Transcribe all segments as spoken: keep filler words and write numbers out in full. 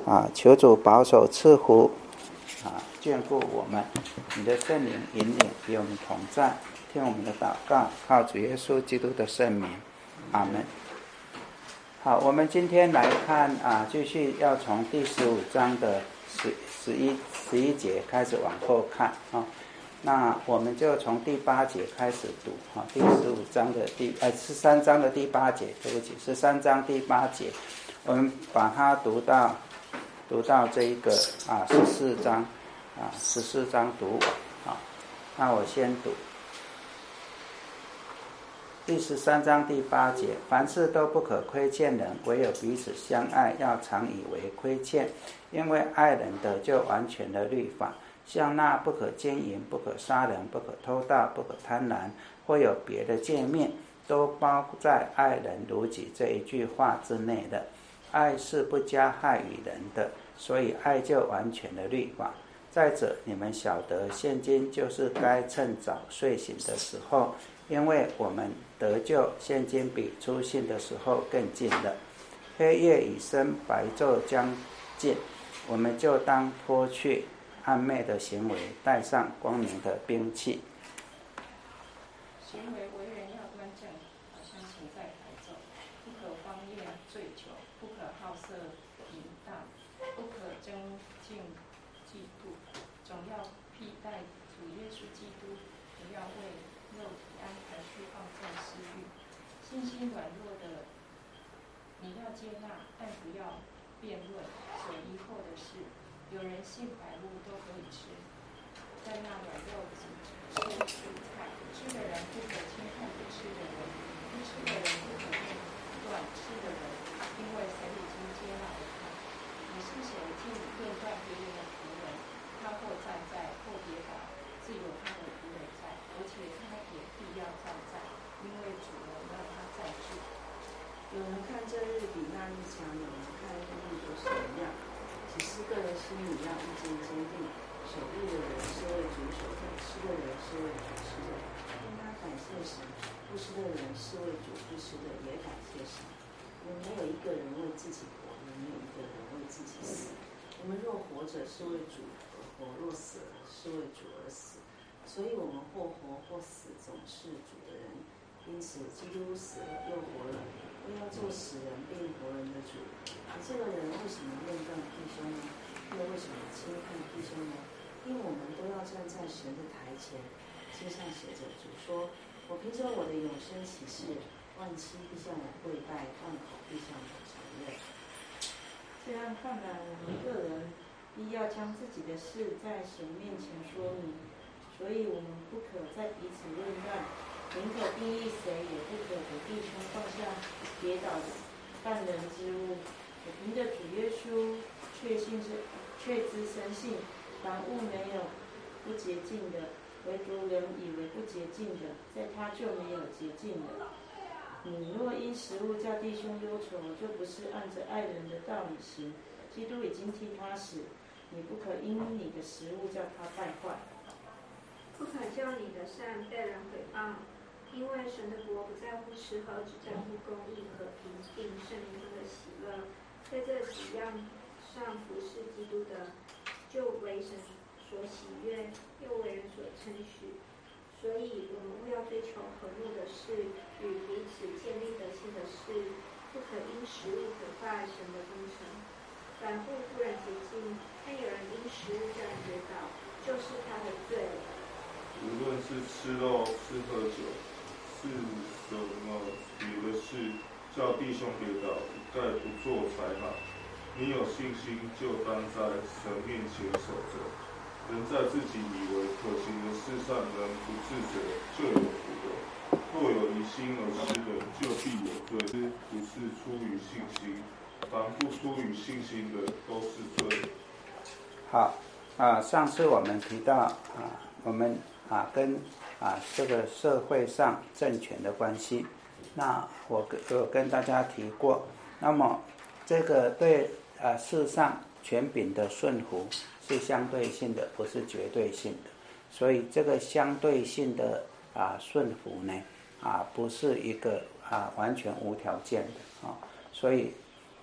啊，求主保守赐福啊，眷顾我们，你的圣灵引领与我们同在，听我们的祷告，靠主耶稣基督的圣名，阿门。好，我们今天来看啊，继续要从第十五章的十十一十一节开始往后看啊。那我们就从第八节开始读啊，第十五章的第呃十三章的第八节，对不起，十三章第八节，我们把它读到读到这一个啊十四章啊十四章读完啊。那我先读第十三章第八节，凡事都不可亏欠人，唯有彼此相爱，要常以为亏欠，因为爱人的就完全的律法。像那不可奸淫、不可杀人、不可偷盗、不可贪婪，或有别的诫命，都包在爱人如己这一句话之内的。爱是不加害于人的，所以爱就完全的律法。再者，你们晓得，现今就是该趁早睡醒的时候，因为我们得救，现今比初信的时候更近了。黑夜已深，白昼将近，我们就当脱去暗昧的行为，带上光明的兵器。 行为为人要端正，好像行在白昼，不可荒宴醉酒，不可好色淫荡，不可争竞嫉妒，总要披戴主耶稣基督，不要为肉体安排去放纵私欲。信心软弱的，你要接纳，但不要辩论所疑惑的事。有人信百物都可以吃，在那软肉只吃蔬菜，吃的人不可轻看不吃的人，不吃的人不可论断吃的人，因为神已经接纳了他。你是谁竟论断别人的仆人？他或站在，或跌倒，自有他的仆人在，而且他也必要站在，因为主人让他站住。 有人看这日比那日强，有人看日日都是一样。只是个人心里要意见坚定，守日的人是为主守的，吃的人是为主吃的，因他感谢神；不吃的人是为主不吃的，也感谢神。我们没有一个人为自己活，也没有一个人为自己死。我们若活着，是为主而活；若死了，是为主而死。所以我们或活或死，总是主的人。因此，基督死了又活了，为要做死人并活人的主。你这个人为什么论断弟兄呢？又为什么轻看弟兄呢？因为我们都要站在神的台前。经上写着，主说：“我凭着我的永生起誓，万妻必向我跪拜，万口必向我承认。” 这样看来，我们个人必要将自己的事在神面前说明，所以我们不可再彼此论断，宁可定义谁，也不可给弟兄放下跌倒绊人之物。我凭着主耶稣确信是确知深信，凡物没有不洁净的，唯独人以为不洁净的，在他就没有洁净的。你若因食物叫弟兄忧愁，就不是按着爱人的道理行。基督已经替他死，你不可因你的食物叫他败坏。 不可就你的善被人毁谤，因为神的国不在乎吃喝，只在乎公义、和平，并圣灵中的喜乐。在这几样上服侍基督的，就为神所喜悦，又为人所称许。所以我们务要追求和睦的事，与彼此建立德行的事，不可因食物毁坏神的工程。凡物不然洁净，但有人因食物叫人跌倒，就是他的罪了。 无论是吃肉、是喝酒，是什么别的事，叫弟兄跌倒，一概不做才好。你有信心，就当在神面前守着。人在自己以为可行的事上仍不自责，就有福了。若有疑心而吃的，就必有罪。不是出于信心，凡不出于信心的，都是罪。 好啊，上次我们提到啊，我们啊跟啊这个社会上政权的关系，那我有跟大家提过，那么这个对啊事实上权柄的顺服是相对性的，不是绝对性的，所以这个相对性的啊顺服呢啊不是一个啊完全无条件的啊，所以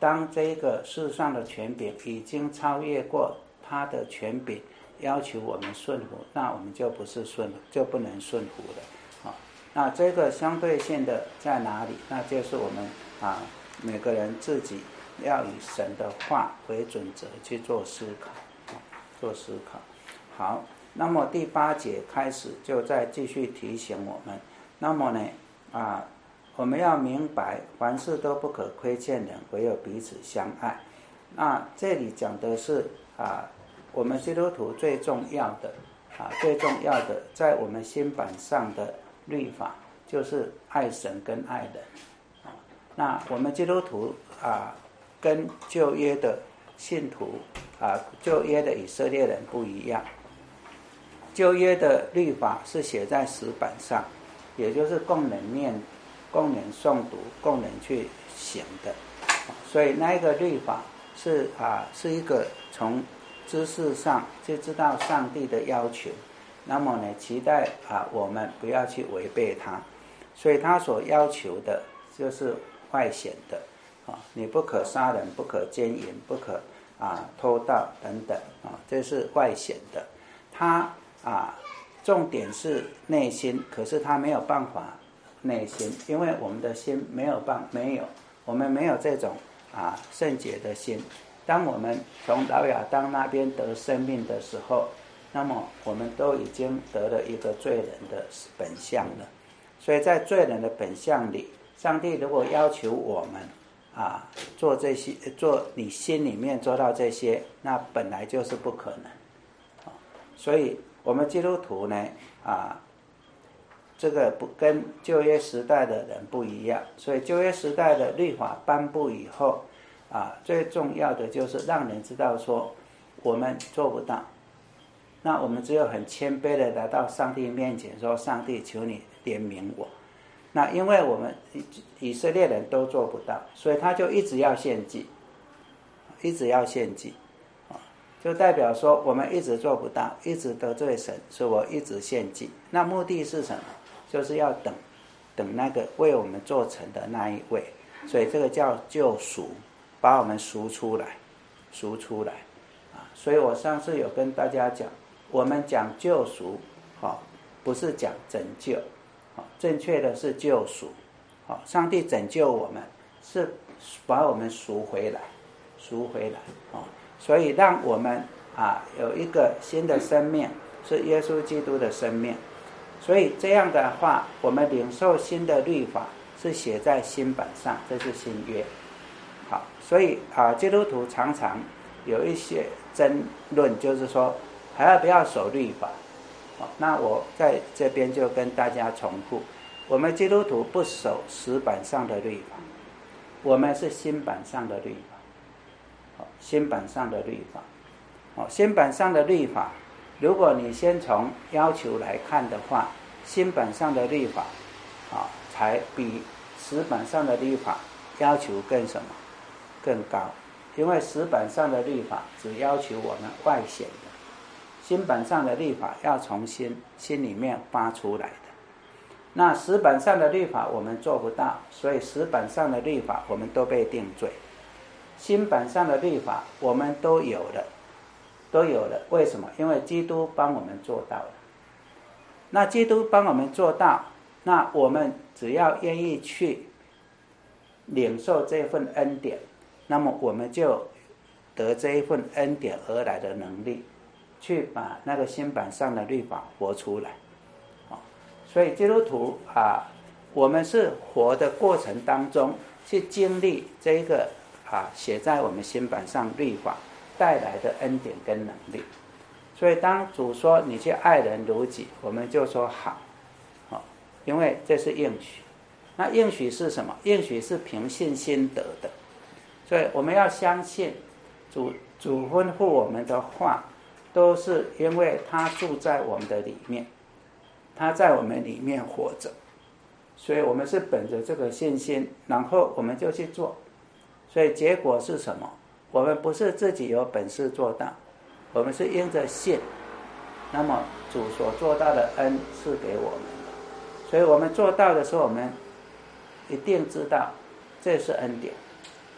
当这个世上的权柄已经超越过他的权柄，要求我们顺服，那我们就不是顺，就不能顺服了。啊，那这个相对性的在哪里？那就是我们啊每个人自己要以神的话为准则去做思考，啊、做思考。好，那么第八节开始就再继续提醒我们，那么呢啊，我们要明白凡事都不可亏欠人，唯有彼此相爱。那这里讲的是啊。我们基督徒最重要的啊，最重要的在我们心版上的律法就是爱神跟爱人。啊，那我们基督徒啊，跟旧约的信徒啊，旧约的以色列人不一样。旧约的律法是写在石板上，也就是供人念、供人诵读、供人去行的。所以那一个律法是啊，是一个从知识上就知道上帝的要求，那么呢，期待啊我们不要去违背他，所以他所要求的就是外显的啊，你不可杀人，不可奸淫，不可啊偷盗等等啊，这是外显的。他啊重点是内心，可是他没有办法内心，因为我们的心没有办没有，我们没有这种啊圣洁的心。当我们从老亚当那边得生命的时候，那么我们都已经得了一个罪人的本相了。所以在罪人的本相里，上帝如果要求我们啊做这些，做你心里面做到这些，那本来就是不可能。所以我们基督徒呢啊，这个不跟旧约时代的人不一样。所以旧约时代的律法颁布以后啊，最重要的就是让人知道说我们做不到，那我们只有很谦卑的来到上帝面前说，上帝求你怜悯我。那因为我们以色列人都做不到，所以他就一直要献祭，一直要献祭，就代表说我们一直做不到，一直得罪神，所以我一直献祭。那目的是什么？就是要等等那个为我们做成的那一位，所以这个叫救赎，把我们赎出来，赎出来啊！所以我上次有跟大家讲，我们讲救赎，哦，不是讲拯救，哦，正确的是救赎，哦，上帝拯救我们，是把我们赎回来，赎回来，哦，所以让我们啊有一个新的生命，是耶稣基督的生命。所以这样的话，我们领受新的律法是写在新版上，这是新约。好，所以啊，基督徒常常有一些争论，就是说还要不要守律法？好，那我在这边就跟大家重复，我们基督徒不守石板上的律法，我们是新版上的律法。好，新版上的律法，好，新版上的律法，如果你先从要求来看的话，新版上的律法啊，才比石板上的律法要求更什么？更高。因为石板上的律法只要求我们外显的，新版上的律法要从心心里面发出来的。那石板上的律法我们做不到，所以石板上的律法我们都被定罪。新版上的律法我们都有了，都有了。为什么？因为基督帮我们做到了。那基督帮我们做到，那我们只要愿意去领受这份恩典，那么我们就得这一份恩典而来的能力，去把那个新版上的律法活出来。所以基督徒啊，我们是活的过程当中去经历这一个啊写在我们新版上律法带来的恩典跟能力。所以当主说你去爱人如己，我们就说好，好，因为这是应许。那应许是什么？应许是凭信心得的。所以我们要相信主主吩咐我们的话，都是因为他住在我们的里面，他在我们里面活着，所以我们是本着这个信心，然后我们就去做。所以结果是什么？我们不是自己有本事做到，我们是因着信，那么主所做到的恩赐给我们的，所以我们做到的时候，我们一定知道这是恩典，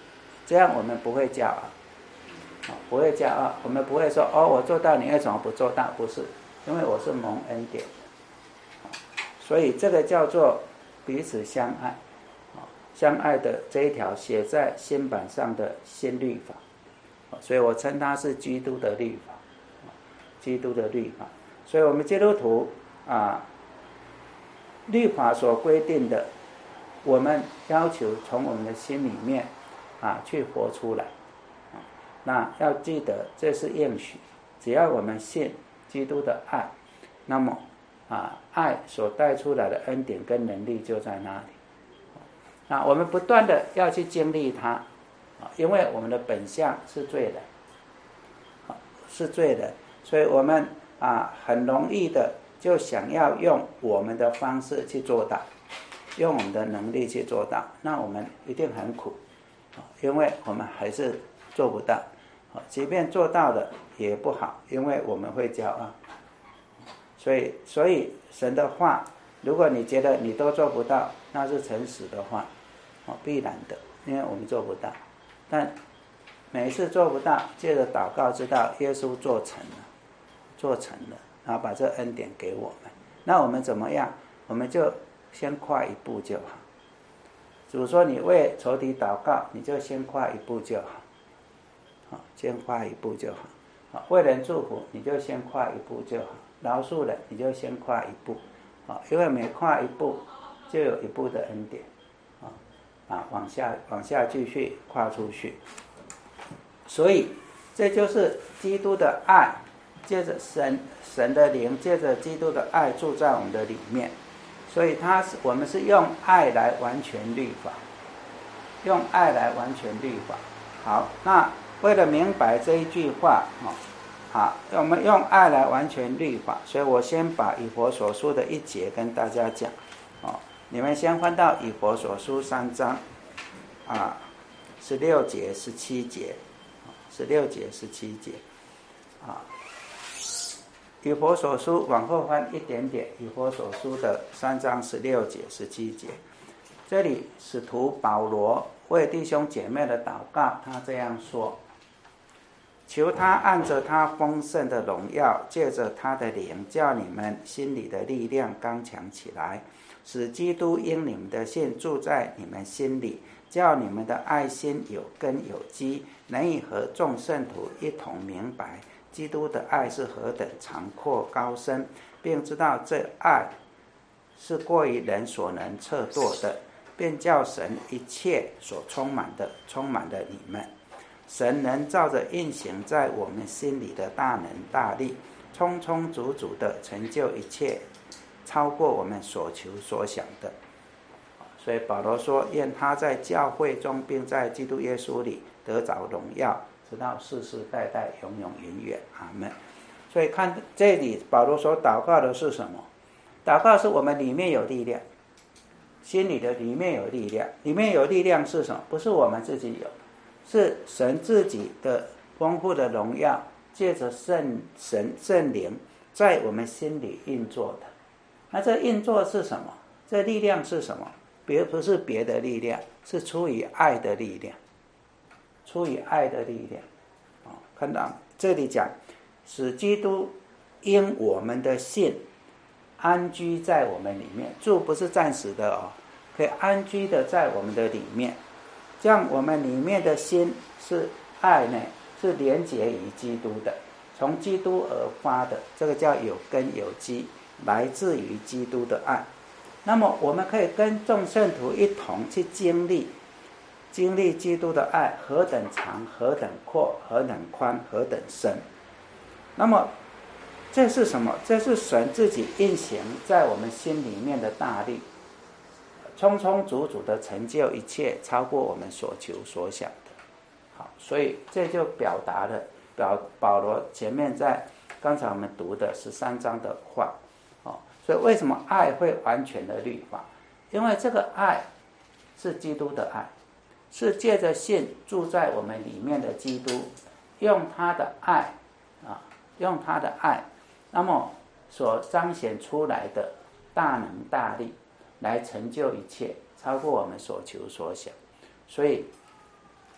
这样我们不会骄傲，不会骄傲，我们不会说哦，我做到，你为什么不做到？不是，因为我是蒙恩典，所以这个叫做彼此相爱，相爱的这一条写在心板上的新律法，所以我称它是基督的律法，基督的律法。所以我们基督徒啊，律法所规定的，我们要求从我们的心里面啊去活出来。那要记得，这是应许，只要我们信基督的爱，那么啊，爱所带出来的恩典跟能力就在那里。那我们不断的要去经历它，因为我们的本相是罪人，是罪人，所以我们啊很容易的就想要用我们的方式去做到，用我们的能力去做到，那我们一定很苦，因为我们还是做不到，即便做到了也不好，因为我们会骄傲。所以所以神的话，如果你觉得你都做不到，那是诚实的话，必然的，因为我们做不到。但每一次做不到，借着祷告知道耶稣做成了，做成了，然后把这恩典给我们，那我们怎么样？我们就先跨一步就好。主说你为仇敌祷告，你就先跨一步就好，先跨一步就好。为人祝福，你就先跨一步就好。饶恕人，你就先跨一步，因为每跨一步就有一步的恩典，啊，往下往下继续跨出去。所以这就是基督的爱，借着神神的灵，借着基督的爱住在我们的里面。所以他是我们是用爱来完全律法，用爱来完全律法。好，那为了明白这一句话，好，我们用爱来完全律法，所以我先把以弗所书的一节跟大家讲，哦，你们先翻到以弗所书三章，啊，十六节、十七节，十六节、十七节，啊，以弗所书往后翻一点点，以弗所书的三章十六节、十七节，这里使徒保罗为弟兄姐妹的祷告，他这样说。求他按着他丰盛的荣耀，借着他的灵，叫你们心里的力量刚强起来，使基督因你们的信住在你们心里，叫你们的爱心有根有基，能以和众圣徒一同明白基督的爱是何等长阔高深，并知道这爱是过于人所能测度的，便叫神一切所充满的充满了你们。神能照着运行在我们心里的大能大力，充充足足的成就一切，超过我们所求所想的。所以保罗说，愿他在教会中并在基督耶稣里得着荣耀，直到世世代代永永远远。阿们。所以看这里保罗所祷告的是什么？祷告是我们里面有力量，心里的里面有力量。里面有力量是什么？不是我们自己有，是神自己的丰富的荣耀，借着圣神圣灵在我们心里运作的。那这运作是什么？这力量是什么？别不是别的力量，是出于爱的力量，出于爱的力量。哦，看到这里讲，使基督因我们的信安居在我们里面，住不是暂时的哦，可以安居的在我们的里面。这样我们里面的心是爱呢，是连结于基督的，从基督而发的，这个叫有根有基，来自于基督的爱。那么我们可以跟众圣徒一同去经历经历基督的爱何等长，何等阔，何等宽，何等深。那么这是什么？这是神自己运行在我们心里面的大力，充充足足的成就一切，超过我们所求所想的。好，所以这就表达了表保罗前面在刚才我们读的十三章的话。哦，所以为什么爱会完全的律法？因为这个爱是基督的爱，是借着信住在我们里面的基督，用他的爱啊，用他的爱，那么所彰显出来的大能大力，来成就一切，超过我们所求所想。所以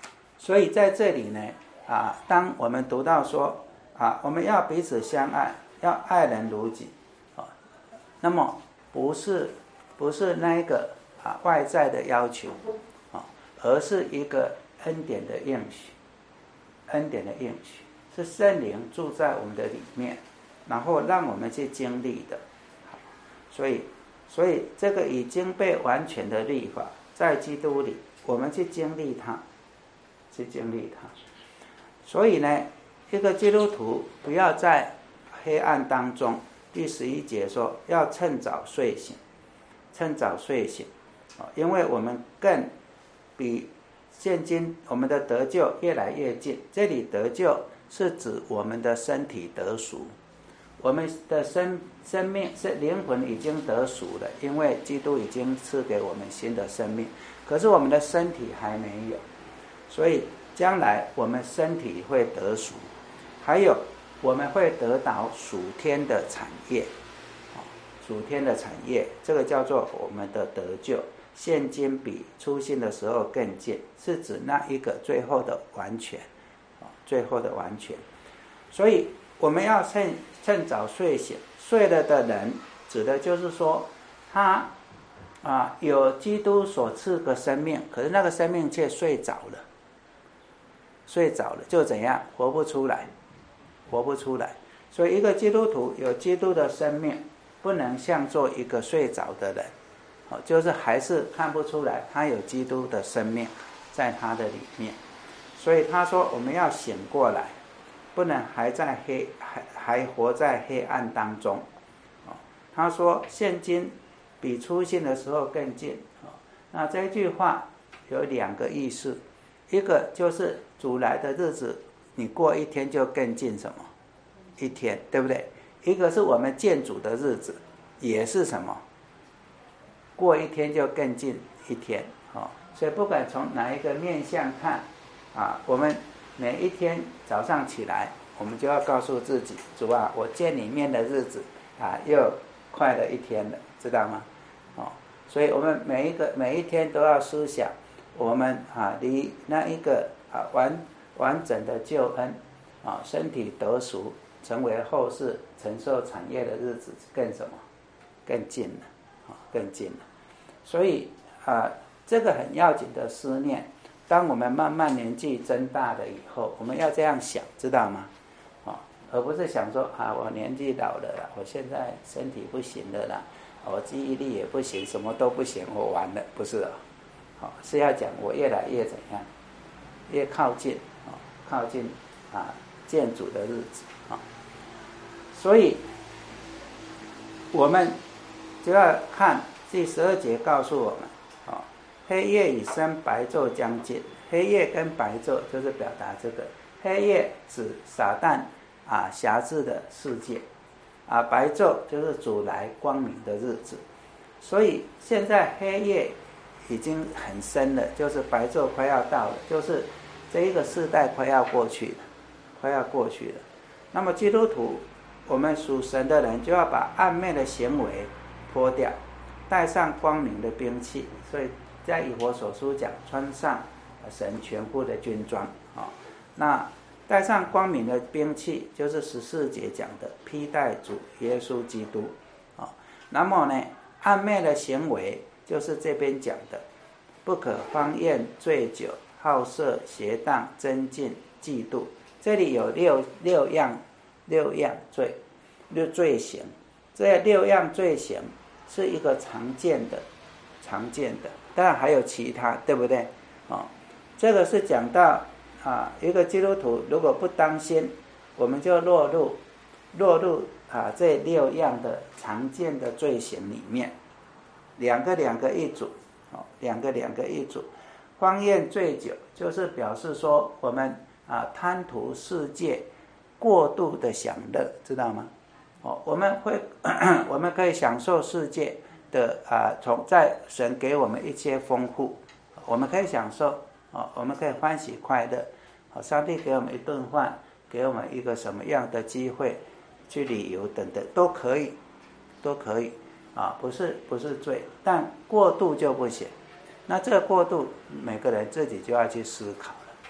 所以在这里呢，啊，当我们读到说啊，我们要彼此相爱，要爱人如己，啊，那么不是不是那一个啊外在的要求，啊，而是一个恩典的应许，恩典的应许是圣灵住在我们的里面，然后让我们去经历的。所以，所以这个已经被完全的律法，在基督里，我们去经历它，去经历它。所以呢，一个基督徒不要在黑暗当中。第十一节说，要趁早睡醒，趁早睡醒，因为我们更比现今我们的得救越来越近。这里得救是指我们的身体得赎，我们的生生命是灵魂已经得赎了，因为基督已经赐给我们新的生命，可是我们的身体还没有，所以将来我们身体会得赎，还有我们会得到属天的产业，属天的产业，这个叫做我们的得救。现今比初信的时候更近，是指那一个最后的完全，最后的完全。所以我们要趁趁早睡醒，睡了的人，指的就是说他啊有基督所赐的生命，可是那个生命却睡着了，睡着了就怎样，活不出来。活不出来，所以一个基督徒有基督的生命，不能像做一个睡着的人，就是还是看不出来他有基督的生命在他的里面。所以他说我们要醒过来，不能还在黑还还活在黑暗当中。他说现今比初信的时候更近。那这句话有两个意思，一个就是主来的日子，你过一天就更近什么一天，对不对？一个是我们见主的日子，也是什么过一天就更近一天，哦，所以不管从哪一个面向看啊，我们每一天早上起来，我们就要告诉自己，主啊，我见你面的日子啊又快了一天了，知道吗？哦，所以我们每一个每一天都要思想，我们啊离那一个啊完完整的救恩啊，身体得赎，成为后世承受产业的日子更什么？更近了，啊，更近了。所以啊，这个很要紧的思念。当我们慢慢年纪增大了以后，我们要这样想，知道吗？啊，而不是想说啊，我年纪老了啦，我现在身体不行了啦，我记忆力也不行，什么都不行，我完了，不是哦。好，是要讲我越来越怎样，越靠近。靠近啊见主的日子啊，所以我们就要看第十二节告诉我们啊，黑夜已深，白昼将近。黑夜跟白昼就是表达这个，黑夜指撒旦啊辖制的世界啊，白昼就是主来光明的日子。所以现在黑夜已经很深了，就是白昼快要到了，就是这一个世代快要过去了，快要过去了。那么基督徒，我们属神的人就要把暗昧的行为脱掉，带上光明的兵器。所以在以弗所书讲，穿上神全副的军装啊。那带上光明的兵器，就是十四节讲的披戴主耶稣基督啊。那么呢，暗昧的行为就是这边讲的，不可荒宴醉酒。好色、邪荡、争竞、嫉妒，这里有六六样六样罪，六罪行。这六样罪行是一个常见的、常见的，当然还有其他，对不对？哦，这个是讲到啊，一个基督徒如果不当心，我们就落入落入啊这六样的常见的罪行里面，两个两个一组，哦，两个两个一组。荒宴醉酒就是表示说我们啊贪图世界过度的享乐，知道吗？哦，我们会我们可以享受世界的啊，从在神给我们一些丰富，我们可以享受哦，我们可以欢喜快乐。哦，上帝给我们一顿饭，给我们一个什么样的机会去旅游等等，都可以，都可以啊，不是不是罪，但过度就不行。那这个过度，每个人自己就要去思考了，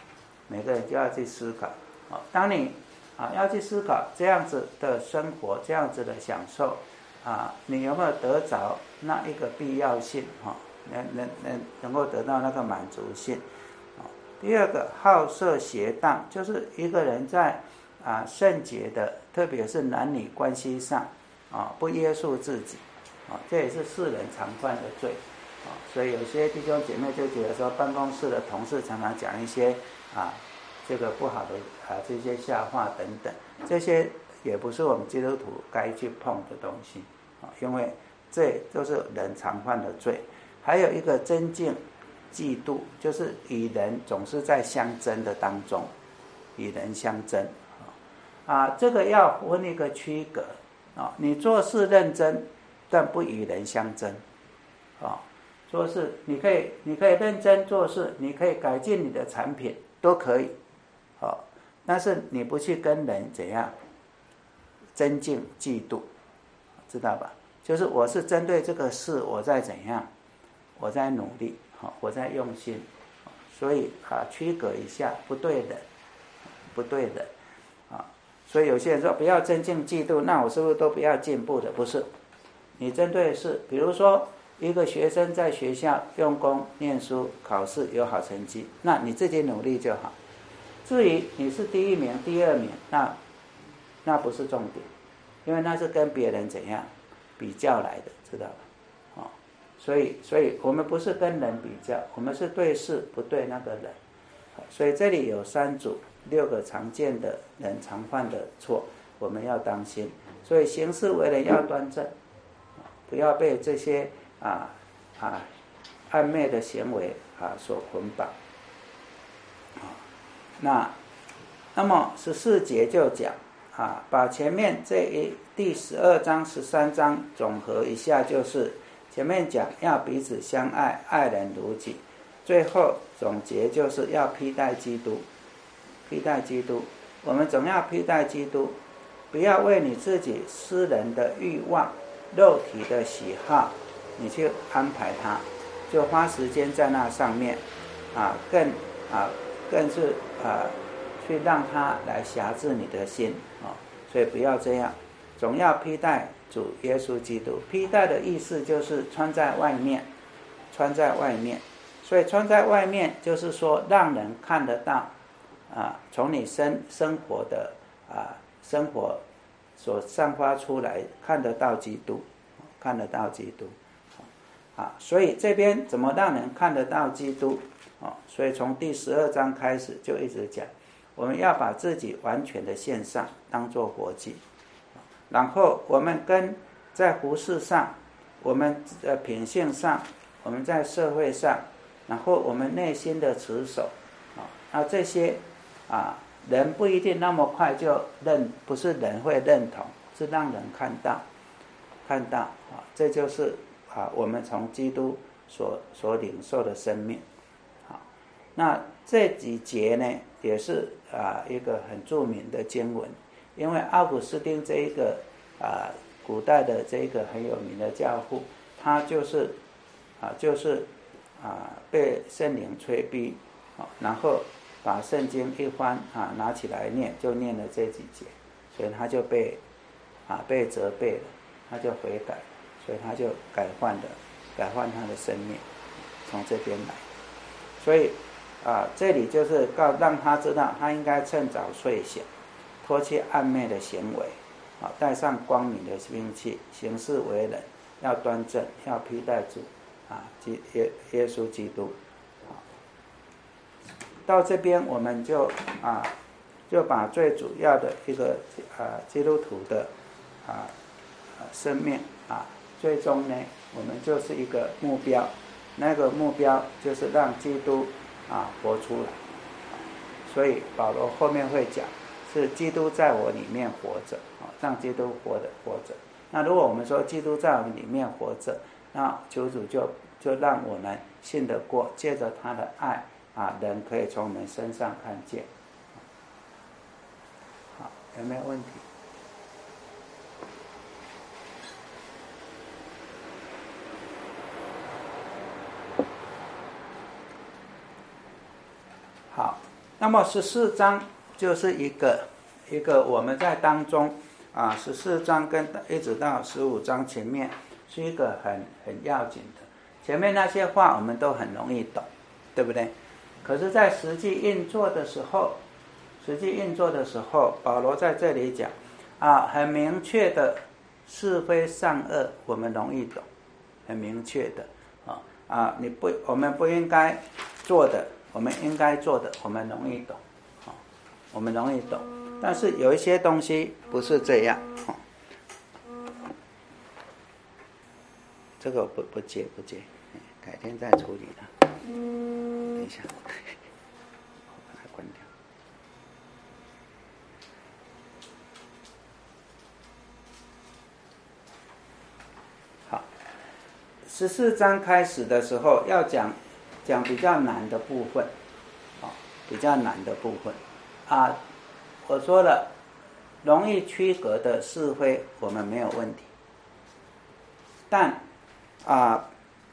每个人就要去思考。哦，当你啊要去思考这样子的生活，这样子的享受啊，你有没有得着那一个必要性？哈、哦，能能能能够得到那个满足性。哦，第二个好色邪荡，就是一个人在啊圣洁的，特别是男女关系上啊不约束自己，啊这也是世人常犯的罪。啊，所以有些弟兄姐妹就觉得说，办公室的同事常常讲一些啊这个不好的啊这些笑话等等，这些也不是我们基督徒该去碰的东西啊，因为这都是人常犯的罪。还有一个争竞嫉妒，就是与人总是在相争的当中，与人相争啊，这个要分一个区隔啊，你做事认真，但不与人相争啊。做事你可以你可以认真做事，你可以改进你的产品都可以，好，但是你不去跟人怎样争竞嫉妒，知道吧？就是我是针对这个事，我在怎样，我在努力，我在用心，所以啊区隔一下，不对的，不对的啊。所以有些人说不要争竞嫉妒，那我是不是都不要进步的？不是，你针对的是，比如说一个学生在学校用功念书，考试有好成绩，那你自己努力就好。至于你是第一名、第二名，那那不是重点，因为那是跟别人怎样比较来的，知道吧？哦，所以所以我们不是跟人比较，我们是对事不对那个人。所以这里有三组六个常见的人常犯的错，我们要当心。所以行事为人要端正，不要被这些啊啊暧昧的行为啊所捆绑。那那么十四节就讲啊，把前面这一第十二章、十三章总和一下，就是前面讲要彼此相爱，爱人如己，最后总结就是要披戴基督，披戴基督。我们总要披戴基督，不要为你自己私人的欲望、肉体的喜好，你去安排它，就花时间在那上面啊，更啊更是啊去让它来辖制你的心啊，所以不要这样，总要披戴主耶稣基督。披戴的意思就是穿在外面，穿在外面，所以穿在外面就是说让人看得到啊，从你生生活的啊生活所散发出来，看得到基督，看得到基督啊。所以这边怎么让人看得到基督啊？所以从第十二章开始就一直讲，我们要把自己完全的献上，当作活祭。然后我们跟在服事上，我们的品性上，我们在社会上，然后我们内心的持守啊，那这些啊，人不一定那么快就认，不是人会认同，是让人看到，看到啊，这就是啊，我们从基督所所领受的生命。好，那这几节呢，也是啊一个很著名的经文，因为奥古斯丁这一个啊古代的这一个很有名的教父，他就是啊就是啊被圣灵催逼，啊，然后把圣经一翻啊拿起来念，就念了这几节，所以他就被啊被责备了，他就悔改，所以他就改换了改换他的生命，从这边来。所以啊这里就是告让他知道，他应该趁早睡醒，脱去暗昧的行为，啊带上光明的兵器，行事为人要端正，要披戴主啊基耶耶稣基督。到这边我们就啊就把最主要的一个啊基督徒的啊生命啊，最终呢我们就是一个目标，那个目标就是让基督啊活出来。所以保罗后面会讲，是基督在我里面活着，啊，让基督活的活着。那如果我们说基督在我们里面活着，那求主就就让我们信得过，借着他的爱啊，人可以从我们身上看见。好，有没有问题？好， 那么十四章就是一个一个我们在当中啊，十四章跟一直到十五章前面是一个很很要紧的。前面那些话我们都很容易懂，对不对？可是在实际运作的时候，实际运作的时候，保罗在这里讲啊，很明确的是非善恶，我们容易懂，很明确的啊啊，你不，我们不应该做的，我们应该做的，我们容易懂，啊，我们容易懂。但是有一些东西不是这样，啊，这个我不不接不接，改天再处理它。等一下，我把它关掉。好，十四章开始的时候要讲讲比较难的部分，啊，比较难的部分啊，我说了，容易区隔的是非我们没有问题，但啊。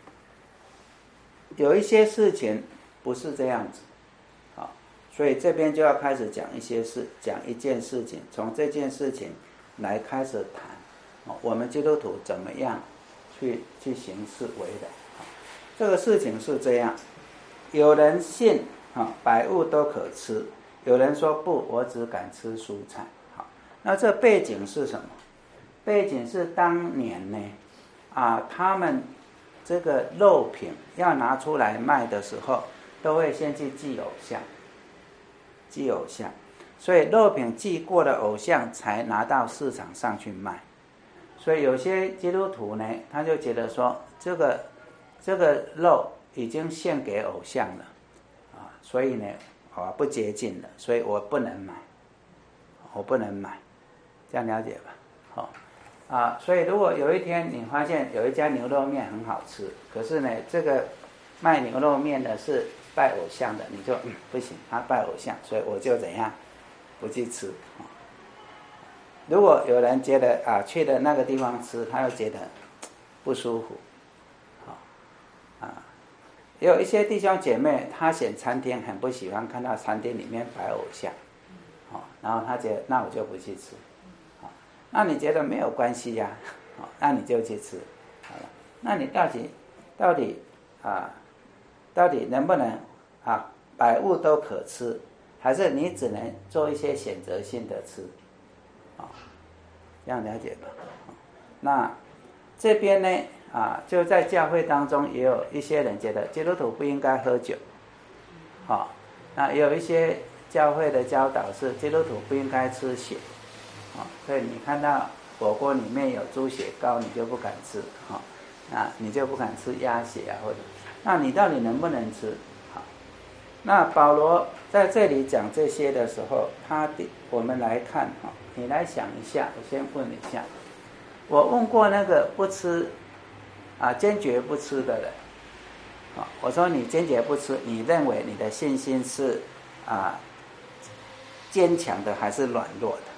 有一些事情不是这样子，好，所以这边就要开始讲一些事，讲一件事情，从这件事情来开始谈，我们基督徒怎么样去去行事为人。这个事情是这样，有人信啊，百物都可吃，有人说不，我只敢吃蔬菜。好，那这背景是什么？背景是当年呢，啊，他们这个肉品要拿出来卖的时候，都会先去祭偶像，祭偶像，所以肉品祭过的偶像才拿到市场上去卖。所以有些基督徒呢，他就觉得说，这个这个肉已经献给偶像了，啊，所以呢，啊不洁净了，所以我不能买，我不能买，这样了解吧？好。啊，所以如果有一天你发现有一家牛肉面很好吃，可是呢，这个卖牛肉面的是拜偶像的，你就嗯不行，他拜偶像，所以我就怎样不去吃。如果有人觉得啊去的那个地方吃，他又觉得不舒服，啊，也有一些弟兄姐妹，他选餐厅很不喜欢看到餐厅里面摆偶像，啊，然后他觉得那我就不去吃。那你觉得没有关系呀、啊？那你就去吃，好了。那你到底到底啊，到底能不能啊，百物都可吃，还是你只能做一些选择性的吃？啊，这样了解吧？那这边呢啊，就在教会当中也有一些人觉得基督徒不应该喝酒，啊，那也有一些教会的教导是基督徒不应该吃血。啊，所以你看到火锅里面有猪血糕，你就不敢吃，啊，那你就不敢吃鸭血啊，或者，那你到底能不能吃？好，那保罗在这里讲这些的时候，他的我们来看哈，你来想一下，我先问一下，我问过那个不吃啊，坚决不吃的人，啊，我说你坚决不吃，你认为你的信心是啊坚强的还是软弱的？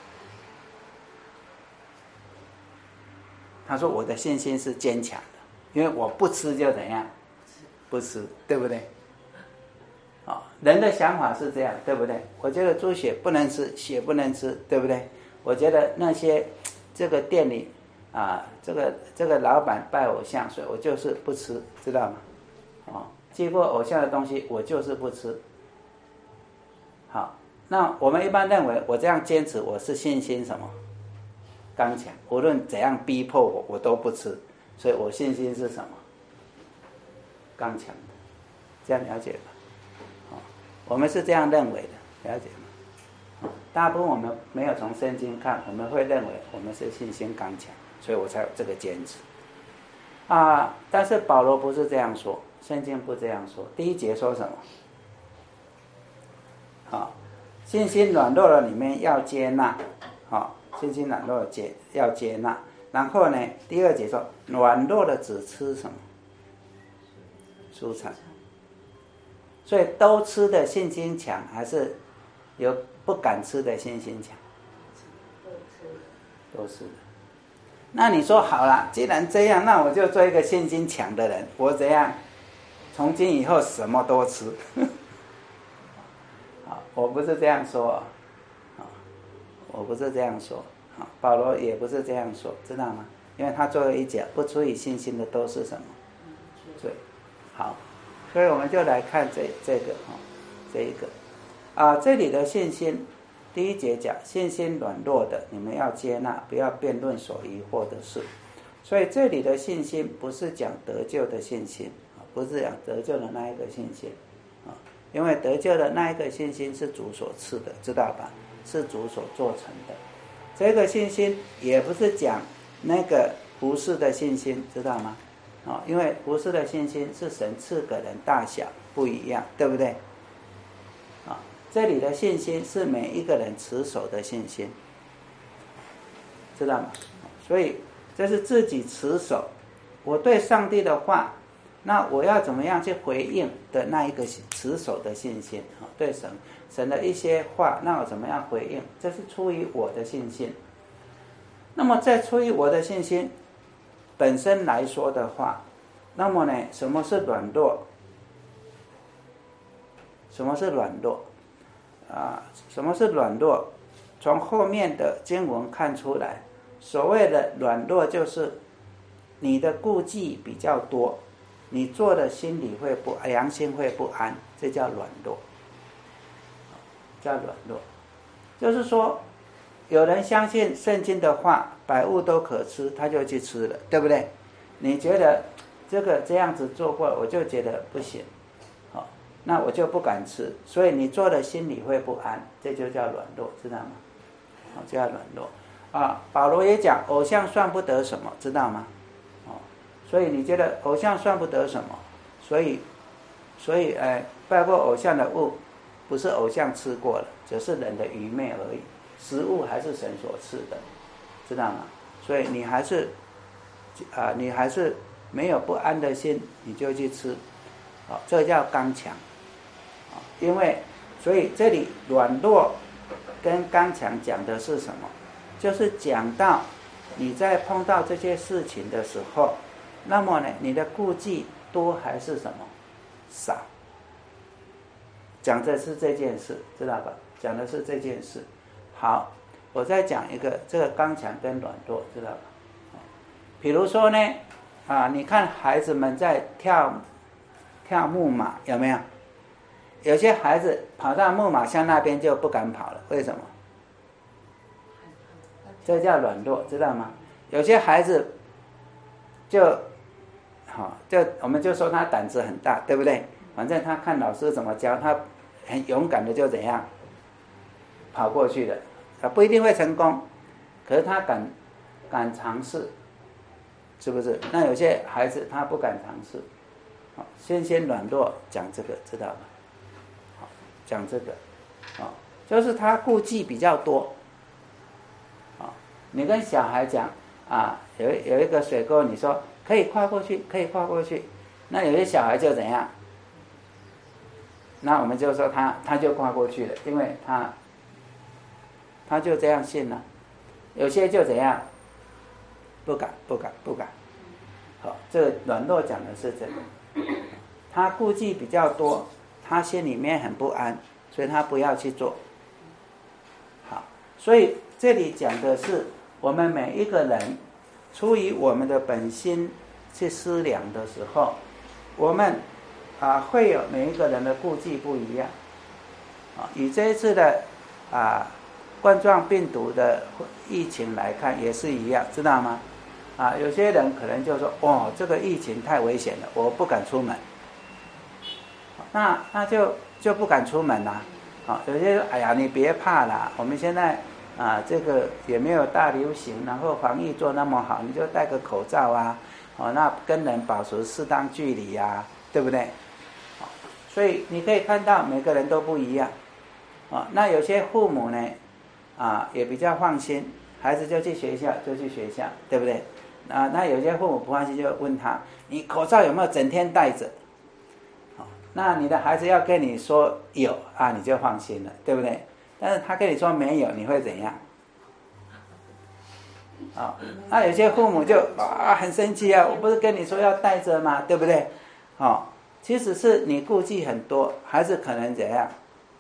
他说我的信心是坚强的，因为我不吃就怎样，不吃，对不对？哦，人的想法是这样，对不对？我觉得猪血不能吃，血不能吃，对不对？我觉得那些这个店里啊，这个这个老板拜偶像，所以我就是不吃，知道吗？哦，祭过偶像的东西，我就是不吃。好，那我们一般认为，我这样坚持，我是信心什么？刚强，无论怎样逼迫我，我都不吃，所以我信心是什么？刚强的，这样了解吧？哦，我们是这样认为的，了解吗？哦，大部分我们没有从圣经看，我们会认为我们是信心刚强，所以我才有这个坚持。啊，但是保罗不是这样说，圣经不这样说。第一节说什么？好，哦，信心软弱了，里面要接纳，好，哦。信心软弱接要接纳，然后呢，第二节说软弱的只吃什么？蔬菜。所以都吃的信心强，还是有不敢吃的信心强？都吃的。那你说好了，既然这样，那我就做一个信心强的人，我怎样？从今以后什么都吃。 我不是这样说啊，我不是这样说啊，保罗也不是这样说，知道吗？因为他最后一讲，不出于信心的都是什么？罪。好，所以我们就来看这这个哈，这一个啊，这里的信心，第一节讲信心软弱的，你们要接纳，不要辩论所疑惑的事。所以这里的信心不是讲得救的信心，不是讲得救的那一个信心啊，因为得救的那一个信心是主所赐的，知道吧？是主所做成的。这个信心也不是讲那个不是的信心，知道吗？啊，因为不是的信心是神赐给人大小不一样，对不对？啊，这里的信心是每一个人持守的信心，知道吗？所以这是自己持守，我对上帝的话，那我要怎么样去回应的那一个持守的信心啊？对神神的一些话，那我怎么样回应？这是出于我的信心。那么在出于我的信心本身来说的话，那么呢，什么是软弱？什么是软弱？啊，什么是软弱？从后面的经文看出来，所谓的软弱就是你的顾忌比较多，你做的心里会不良心会不安，这叫软弱，叫软弱。就是说，有人相信圣经的话，百物都可吃，他就去吃了，对不对？你觉得这个这样子做过，我就觉得不行，好，那我就不敢吃，所以你做的心里会不安，这就叫软弱，知道吗？好，叫软弱啊。保罗也讲，偶像算不得什么，知道吗？哦，所以你觉得偶像算不得什么，所以，所以哎，拜过偶像的物，不是偶像吃过了，只是人的愚昧而已。食物还是神所赐的，知道吗？所以你还是啊、呃，你还是没有不安的心，你就去吃，好，这叫刚强。因为所以这里软弱跟刚强讲的是什么？就是讲到你在碰到这些事情的时候，那么呢，你的顾忌多还是什么？少。讲的是这件事，知道吧？讲的是这件事。好，我再讲一个，这个刚强跟软弱，知道吧？比如说呢，啊，你看孩子们在跳跳木马，有没有？有些孩子跑到木马箱那边就不敢跑了，为什么？这叫软弱，知道吗？有些孩子就好，就我们就说他胆子很大，对不对？反正他看老师怎么教，他很勇敢的就怎样跑过去了，他不一定会成功，可是他敢敢尝试，是不是？那有些孩子他不敢尝试，好，先先软弱讲这个，知道吧？好，讲这个，好，就是他顾忌比较多。好，你跟小孩讲啊，有有一个水沟，你说可以跨过去，可以跨过去，那有些小孩就怎样？那我们就说他他就跨过去了，因为他他就这样信了。有些就怎样？不敢不敢不敢。好，这个软弱讲的是这个，他顾忌比较多，他心里面很不安，所以他不要去做。好，所以这里讲的是我们每一个人出于我们的本心去思量的时候，我们啊会有每一个人的顾忌不一样。啊，以这一次的啊冠状病毒的疫情来看也是一样，知道吗？啊，有些人可能就说，哦，这个疫情太危险了，我不敢出门。那那就就不敢出门啦。啊，有些说，哎呀，你别怕啦，我们现在啊这个也没有大流行，然后防疫做那么好，你就戴个口罩啊，哦，那跟人保持适当距离啊，对不对？所以你可以看到每个人都不一样。啊，那有些父母呢，啊也比较放心，孩子就去学校就去学校，对不对？啊，那有些父母不放心，就问他，你口罩有没有整天戴着？好，那你的孩子要跟你说有啊，你就放心了，对不对？但是他跟你说没有，你会怎样？啊，那有些父母就啊很生气啊，我不是跟你说要戴着吗？对不对？哦，其实是你顾忌很多，孩子可能怎样？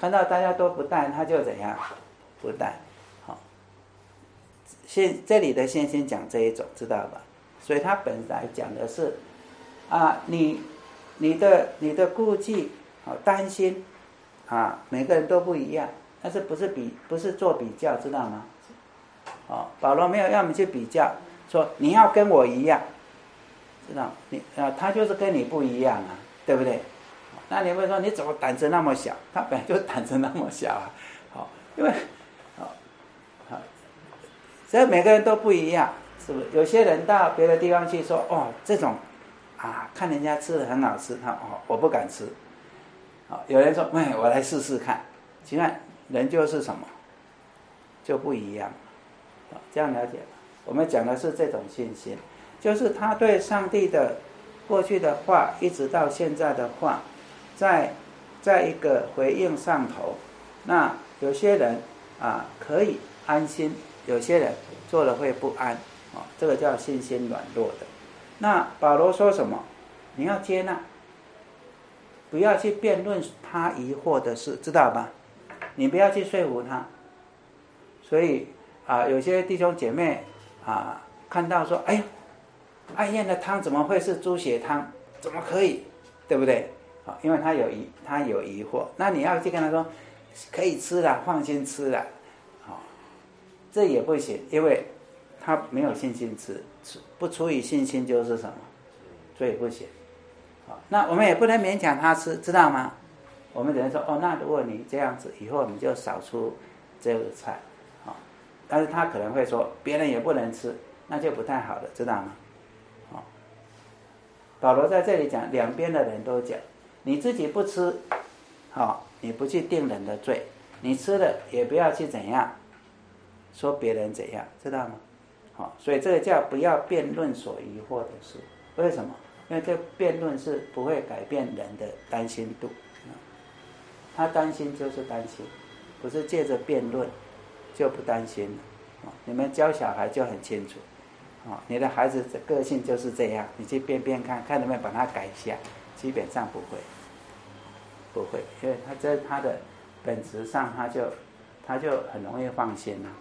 看到大家都不带，他就怎样？不带。好，现这里的信心讲这一种，知道吧？所以他本来讲的是啊，你你的你的顾忌啊，担心啊，每个人都不一样，但是不是比不是做比较，知道吗？哦，保罗没有要你去比较，说你要跟我一样，知道你啊，他就是跟你不一样啊，对不对？那你会说你怎么胆子那么小？他本来就胆子那么小啊，好，因为好好，所以每个人都不一样，是不是？有些人到别的地方去说，哦，这种啊，看人家吃的很好吃，他哦，我不敢吃。好，有人说，哎，我来试试看。其实人就是什么，就不一样。这样了解吧？我们讲的是这种信心，就是他对上帝的过去的话，一直到现在的话，在在一个回应上头。那有些人啊可以安心，有些人做了会不安啊，这个叫信心软弱的。那保罗说什么？你要接纳，不要去辩论他疑惑的事，知道吧？你不要去说服他。所以啊，有些弟兄姐妹啊，看到说，哎呀，爱宴的汤怎么会是猪血汤？怎么可以？对不对？啊，因为他有疑，他有疑惑。那你要去跟他说，可以吃了，放心吃了，好，这也不行，因为他没有信心吃，不出于信心就是什么，所以不行。好，那我们也不能勉强他吃，知道吗？我们只能说，哦，那如果你这样子，以后你就少出这个菜。但是他可能会说别人也不能吃，那就不太好了，知道吗？哦，保罗在这里讲，两边的人都讲，你自己不吃，好、哦，你不去定人的罪，你吃了也不要去怎样说别人怎样，知道吗？好、哦，所以这个叫不要辩论所疑惑的事。为什么？因为这辩论是不会改变人的担心度，他担心就是担心，不是借着辩论就不担心了。你们教小孩就很清楚，你的孩子的个性就是这样，你去变变看看能不能把它改一下，基本上不会不会，因为他在他的本质上他就他就很容易放心了。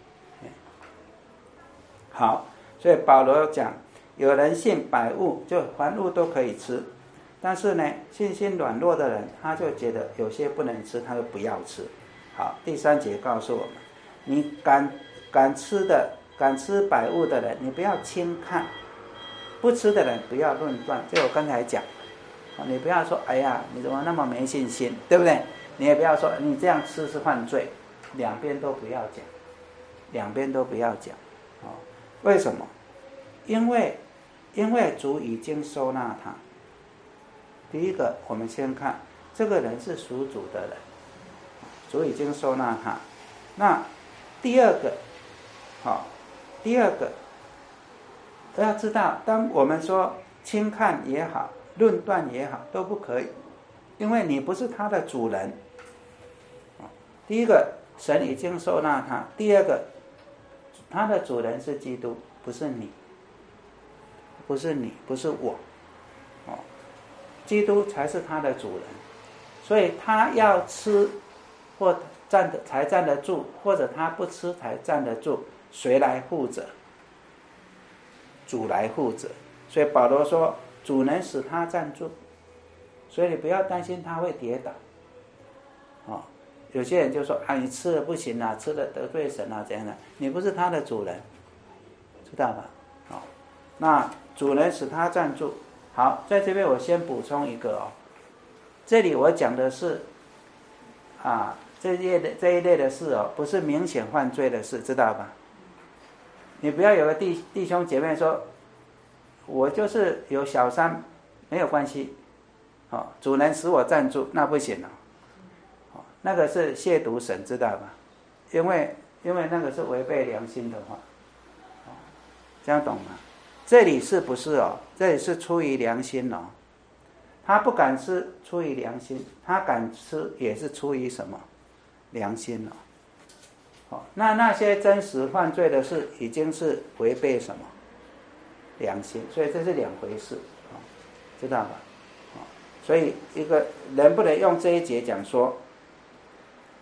好，所以保罗讲，有人信百物，就凡物都可以吃，但是呢，信心软弱的人，他就觉得有些不能吃，他就不要吃。好，第三节告诉我们，你敢敢吃的，敢吃百物的人，你不要轻看；不吃的人，不要论断。就我刚才讲，你不要说，哎呀，你怎么那么没信心，对不对？你也不要说你这样吃是犯罪，两边都不要讲，两边都不要讲。哦，为什么？因为因为主已经收纳他。第一个，我们先看这个人是属主的人，主已经收纳他。那第二个，好，第二个都要知道，当我们说轻看也好，论断也好，都不可以，因为你不是他的主人。第一个，神已经收纳他；第二个，他的主人是基督，不是你，不是你，不是我，哦，基督才是他的主人，所以他要吃或站得才站得住，或者他不吃才站得住，谁来负责？主来负责。所以保罗说，主能使他站住，所以你不要担心他会跌倒。哦，有些人就说啊，你吃了不行啊，吃了得罪神啊，怎样的？你不是他的主人，知道吧？好、哦，那主能使他站住。好，在这边我先补充一个哦，这里我讲的是啊。这一类的这一类的事哦，不是明显犯罪的事，知道吧？你不要有个弟弟兄姐妹说，我就是有小三，没有关系，哦，主能使我站住，那不行了，哦，那个是亵渎神，知道吧？因为因为那个是违背良心的话，哦，这样懂吗？这里是不是哦？这里是出于良心哦，他不敢吃，出于良心；他敢吃，也是出于什么？良心了。好，那那些真实犯罪的事，已经是违背什么？良心，所以这是两回事，知道吧？所以一个人不能用这一节讲说，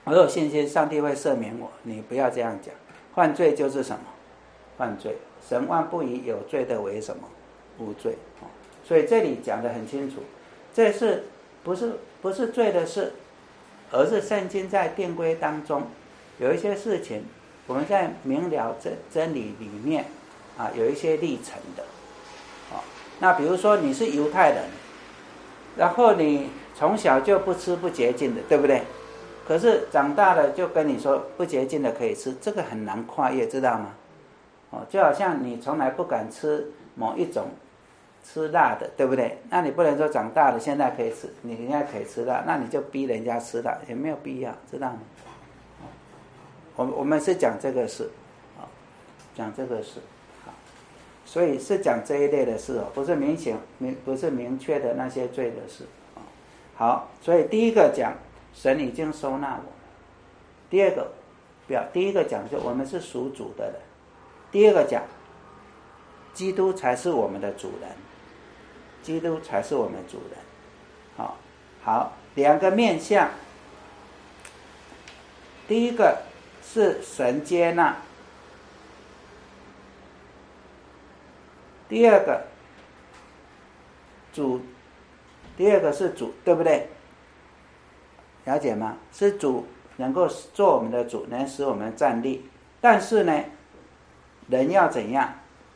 我有信心上帝会赦免我，你不要这样讲。犯罪就是什么？犯罪，神万不以有罪的为什么？无罪。所以这里讲得很清楚，这是不是不是罪的事，而是圣经在定规当中有一些事情，我们在明了真真理里面啊，有一些历程的。啊，那比如说你是犹太人，然后你从小就不吃不洁净的，对不对？可是长大了就跟你说不洁净的可以吃，这个很难跨越，知道吗？哦，就好像你从来不敢吃某一种吃辣的，对不对？那你不能说长大了现在可以吃，你现在可以吃辣，那你就逼人家吃辣，也没有必要，知道吗？我我们是讲这个事，啊，讲这个事，好，所以是讲这一类的事哦，不是明显明不是明确的那些罪的事啊。好，所以第一个讲神已经收纳我们，第二个表第一个讲就我们是属主的人，第二个讲基督才是我们的主人，基督才是我们主人。好，好，两个面向，第一个是神接纳，第二个主，第二个是主，对不对？了解吗？是主能够做我们的主，能使我们站立，但是呢，人要怎样？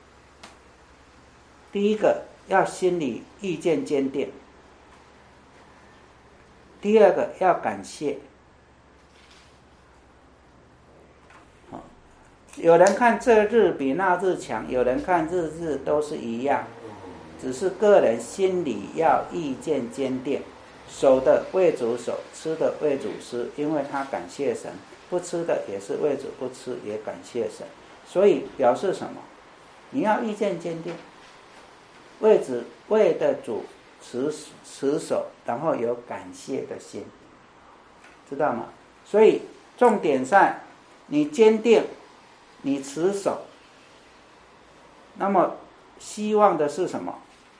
第一个要心里意见坚定，第二个要感谢。有人看这日比那日强，有人看日日都是一样，只是个人心里要意见坚定，守的为主守，吃的为主吃，因为他感谢神，不吃的也是为主不吃，也感谢神。所以表示什么？你要意见坚定，为主为的主持持守，然后有感谢的心，知道吗？所以重点上你坚定，你持守，那么希望的是什么？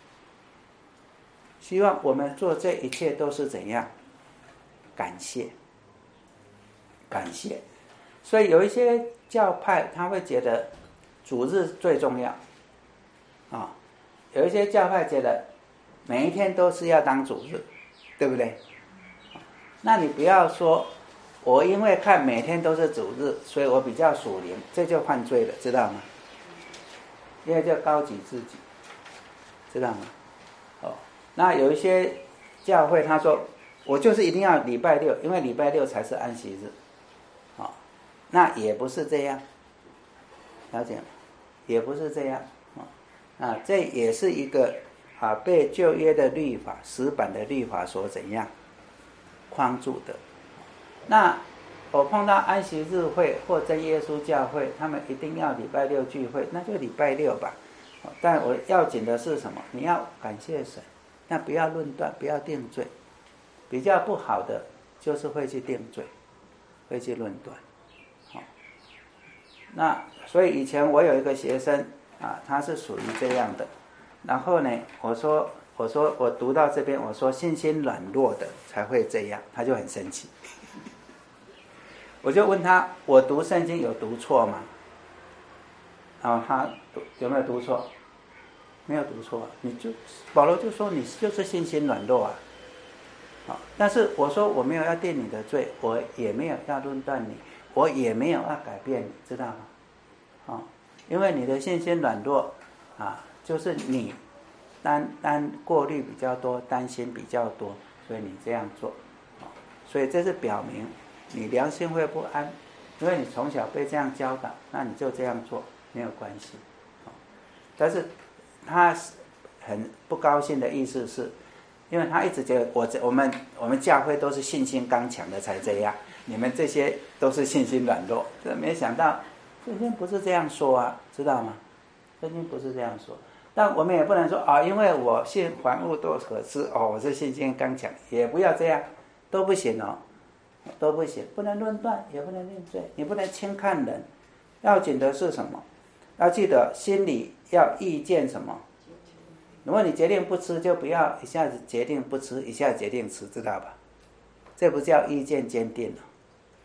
希望我们做这一切都是怎样？感谢，感谢。所以有一些教派他会觉得主日最重要啊，有一些教派觉得每一天都是要当主日，对不对？那你不要说我因为看每天都是主日，所以我比较属灵，这就犯罪了，知道吗？因为就高举自己，知道吗？哦，那有一些教会他说我就是一定要礼拜六，因为礼拜六才是安息日，哦，那也不是这样，了解吗？也不是这样，哦，啊，这也是一个啊被旧约的律法、死板的律法所怎样框住的。那我碰到安息日会或真耶稣教会，他们一定要礼拜六聚会，那就礼拜六吧。但我要紧的是什么？你要感谢神，那不要论断，不要定罪。比较不好的就是会去定罪，会去论断。好，那所以以前我有一个学生啊，他是属于这样的。然后呢，我说我说我读到这边，我说信心软弱的才会这样，他就很生气。我就问他，我读圣经有读错吗？然后他有没有读错？没有读错，你就保罗就说你就是信心软弱啊。好，但是我说我没有要定你的罪，我也没有要论断你，我也没有要改变你，知道吗？啊，因为你的信心软弱啊，就是你担担过滤比较多，担心比较多，所以你这样做，所以这是表明你良心会不安，因为你从小被这样教导，那你就这样做没有关系。但是他很不高兴的意思是，因为他一直觉得我我们我们教会都是信心刚强的才这样，你们这些都是信心软弱。这没想到圣经不是这样说啊，知道吗？圣经不是这样说。但我们也不能说啊，因为我信凡物都可知哦，我是信心刚强，也不要这样，都不行哦，都不行，不能论断，也不能定罪，你不能轻看人。要紧的是什么？要记得心里要意见什么？如果你决定不吃，就不要一下子决定不吃，一下子决定吃，知道吧？这不叫意见坚定了。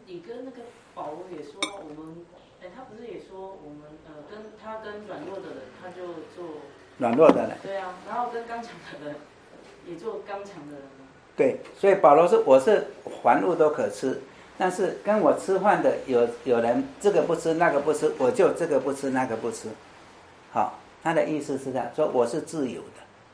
你跟那个保罗也说，我们，哎，他不是也说我们呃，跟他跟软弱的人，他就做软弱的人。 对啊，然后跟刚强的人也做刚强的人。 对，所以保罗说我是凡物都可吃，但是跟我吃饭的有有人这个不吃那个不吃，我就这个不吃那个不吃。好，他的意思是这样说，我是自由的。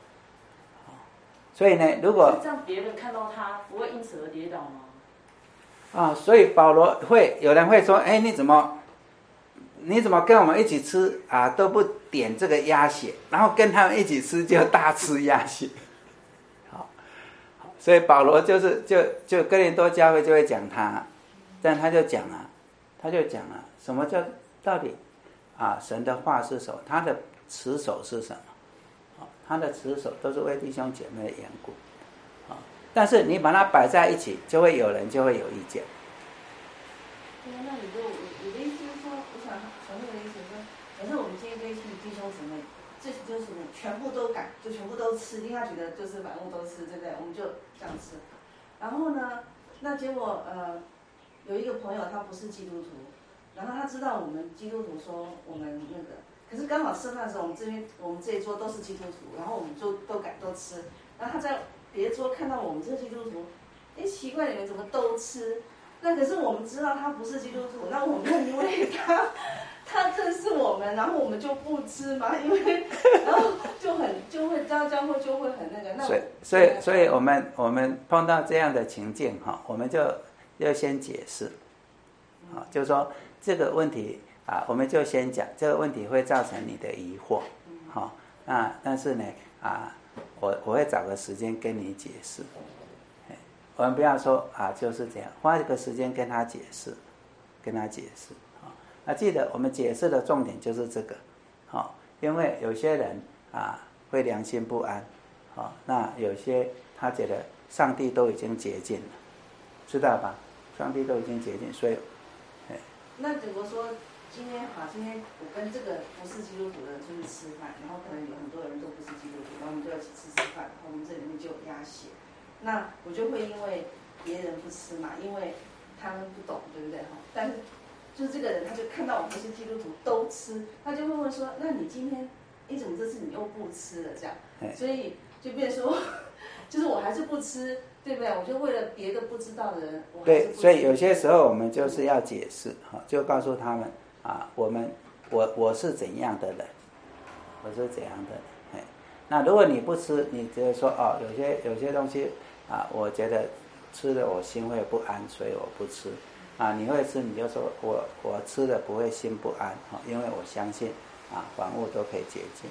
所以呢，如果这样别人看到他不会因此而跌倒吗？ 啊，所以保罗会有人会说，哎，你怎么你怎么跟我们一起吃啊都不点这个鸭血，然后跟他们一起吃就大吃鸭血。好，所以保罗就是就就哥林多教会就会讲他，但他就讲啊，他就讲啊，什么叫到底啊神的话是什么？他的持守是什么？他的持守都是为弟兄姐妹的缘故，啊，但是你把它摆在一起，就会有人就会有意见。 对啊，那你就我我的意思是说，我想传达的意思是说，反正我们今天这一群弟兄姊妹，这就是全部都改，就全部都吃，因为他觉得就是反正都吃，对不对？我们就这样吃。然后呢，那结果呃，有一个朋友他不是基督徒，然后他知道我们基督徒说我们那个。可是刚好吃饭的时候，我们这边我们这一桌都是基督徒，然后我们就都敢都吃。然后他在别的桌看到我们这个基督徒，哎，奇怪，你们怎么都吃？那可是我们知道他不是基督徒，那我们因为他他认识我们，然后我们就不吃嘛，因为然后就很就会教教会就会很那个。那所以所以所以我们我们碰到这样的情境哈，我们就要先解释，啊，就是说这个问题。啊，我们就先讲这个问题会造成你的疑惑，好、哦，那但是呢，啊，我我会找个时间跟你解释，我们不要说啊就是这样，花一个时间跟他解释，跟他解释，啊、哦，那记得我们解释的重点就是这个，好、哦，因为有些人啊会良心不安，好、哦，那有些他觉得上帝都已经洁净了，知道吧？上帝都已经洁净，所以， 那如果说。今天好，今天我跟这个不是基督徒的人出去吃饭，然后可能有很多人都不是基督徒，然后我们就要一起吃吃饭，然后我们这里面就有鸭血，那我就会因为别人不吃嘛，因为他们不懂，对不对哈？但是就是这个人他就看到我们这些基督徒都吃，他就会问说，那你今天，你怎么这次你又不吃了这样？所以就变成说，就是我还是不吃。对不对？我就为了别的不知道的人，我还是不吃。 对，所以有些时候我们就是要解释，哈，就告诉他们啊，我们我我是怎样的人，我是怎样的人。哎，那如果你不吃，你只是说哦，有些有些东西啊，我觉得吃了我心会不安，所以我不吃。啊，你会吃，你就说我我吃了不会心不安，哈，因为我相信啊，万物都可以洁净。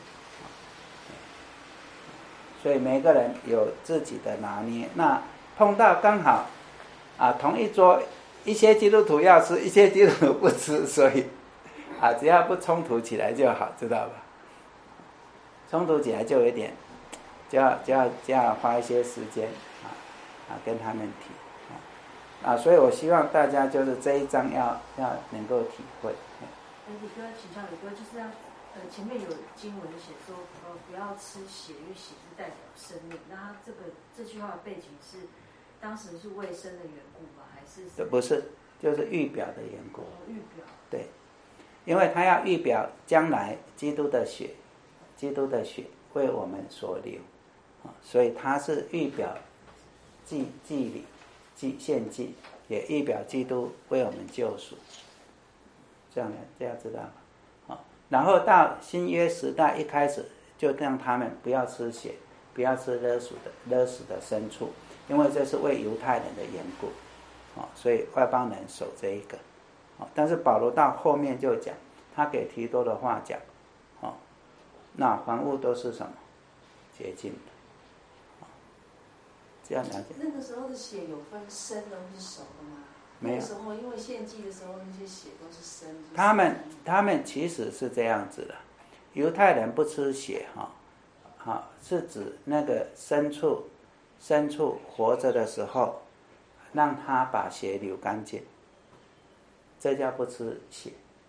所以每个人有自己的拿捏，那碰到刚好啊同一桌，一些基督徒要吃，一些基督徒不吃，所以啊只要不冲突起来就好，知道吧？冲突起来就有点，就要就要就要花一些时间啊啊跟他们提啊啊，所以我希望大家就是这一章要要能够体会。 哎，李哥，请教李哥，就是要。呃，前面有经文写说，呃，不要吃血，因为血是代表生命。那他这个这句话的背景是，当时是卫生的缘故吗？还是？ 不是，就是预表的缘故。 哦，预表。 对，因为他要预表将来基督的血，基督的血为我们所流，啊，所以他是预表祭祭礼、祭献祭，也预表基督为我们救赎。这样的，这样知道吗？然后到新约时代一开始，就让他们不要吃血，不要吃勒死的勒死的牲畜，因为这是为犹太人的缘故，哦，所以外邦人守这一个，哦，但是保罗到后面就讲，他给提多的话讲，哦，那凡物都是什么洁净的，哦，这样了解。 那个时候的血有分生的或是熟的吗？没有。那时候因为献祭的时候那些血都是生。 他们他们其实是这样子的，犹太人不吃血哈，好，是指那个牲畜牲畜活着的时候，让他把血流干净，这叫不吃血，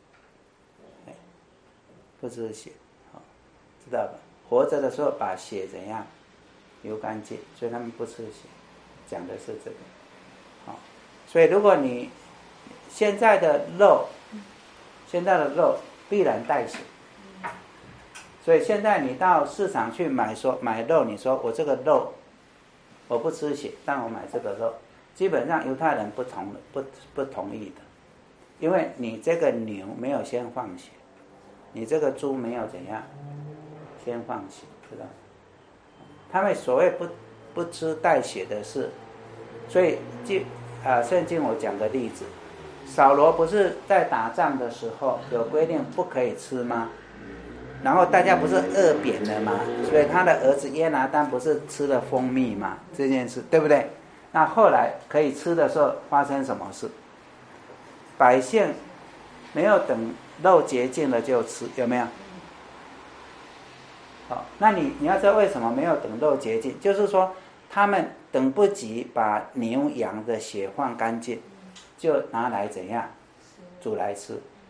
不吃血，好，知道吧？活着的时候把血怎样流干净，所以他们不吃血，讲的是这个。所以如果你现在的肉，现在的肉必然带血，所以现在你到市场去买说买肉，你说我这个肉我不吃血，但我买这个肉，基本上犹太人不同不不同意的，因为你这个牛没有先放血，你这个猪没有怎样先放血，知道吗？他们所谓不不吃带血的是，所以就啊，圣经我讲个例子，扫罗不是在打仗的时候有规定不可以吃吗？然后大家不是饿扁了吗？所以他的儿子约拿单不是吃了蜂蜜吗？这件事对不对？那后来可以吃的时候发生什么事？百姓没有等肉洁净了就吃，有没有？好，那你你要知道为什么没有等肉洁净，就是说他们等不及把牛羊的血换干净，就拿来怎样煮来吃，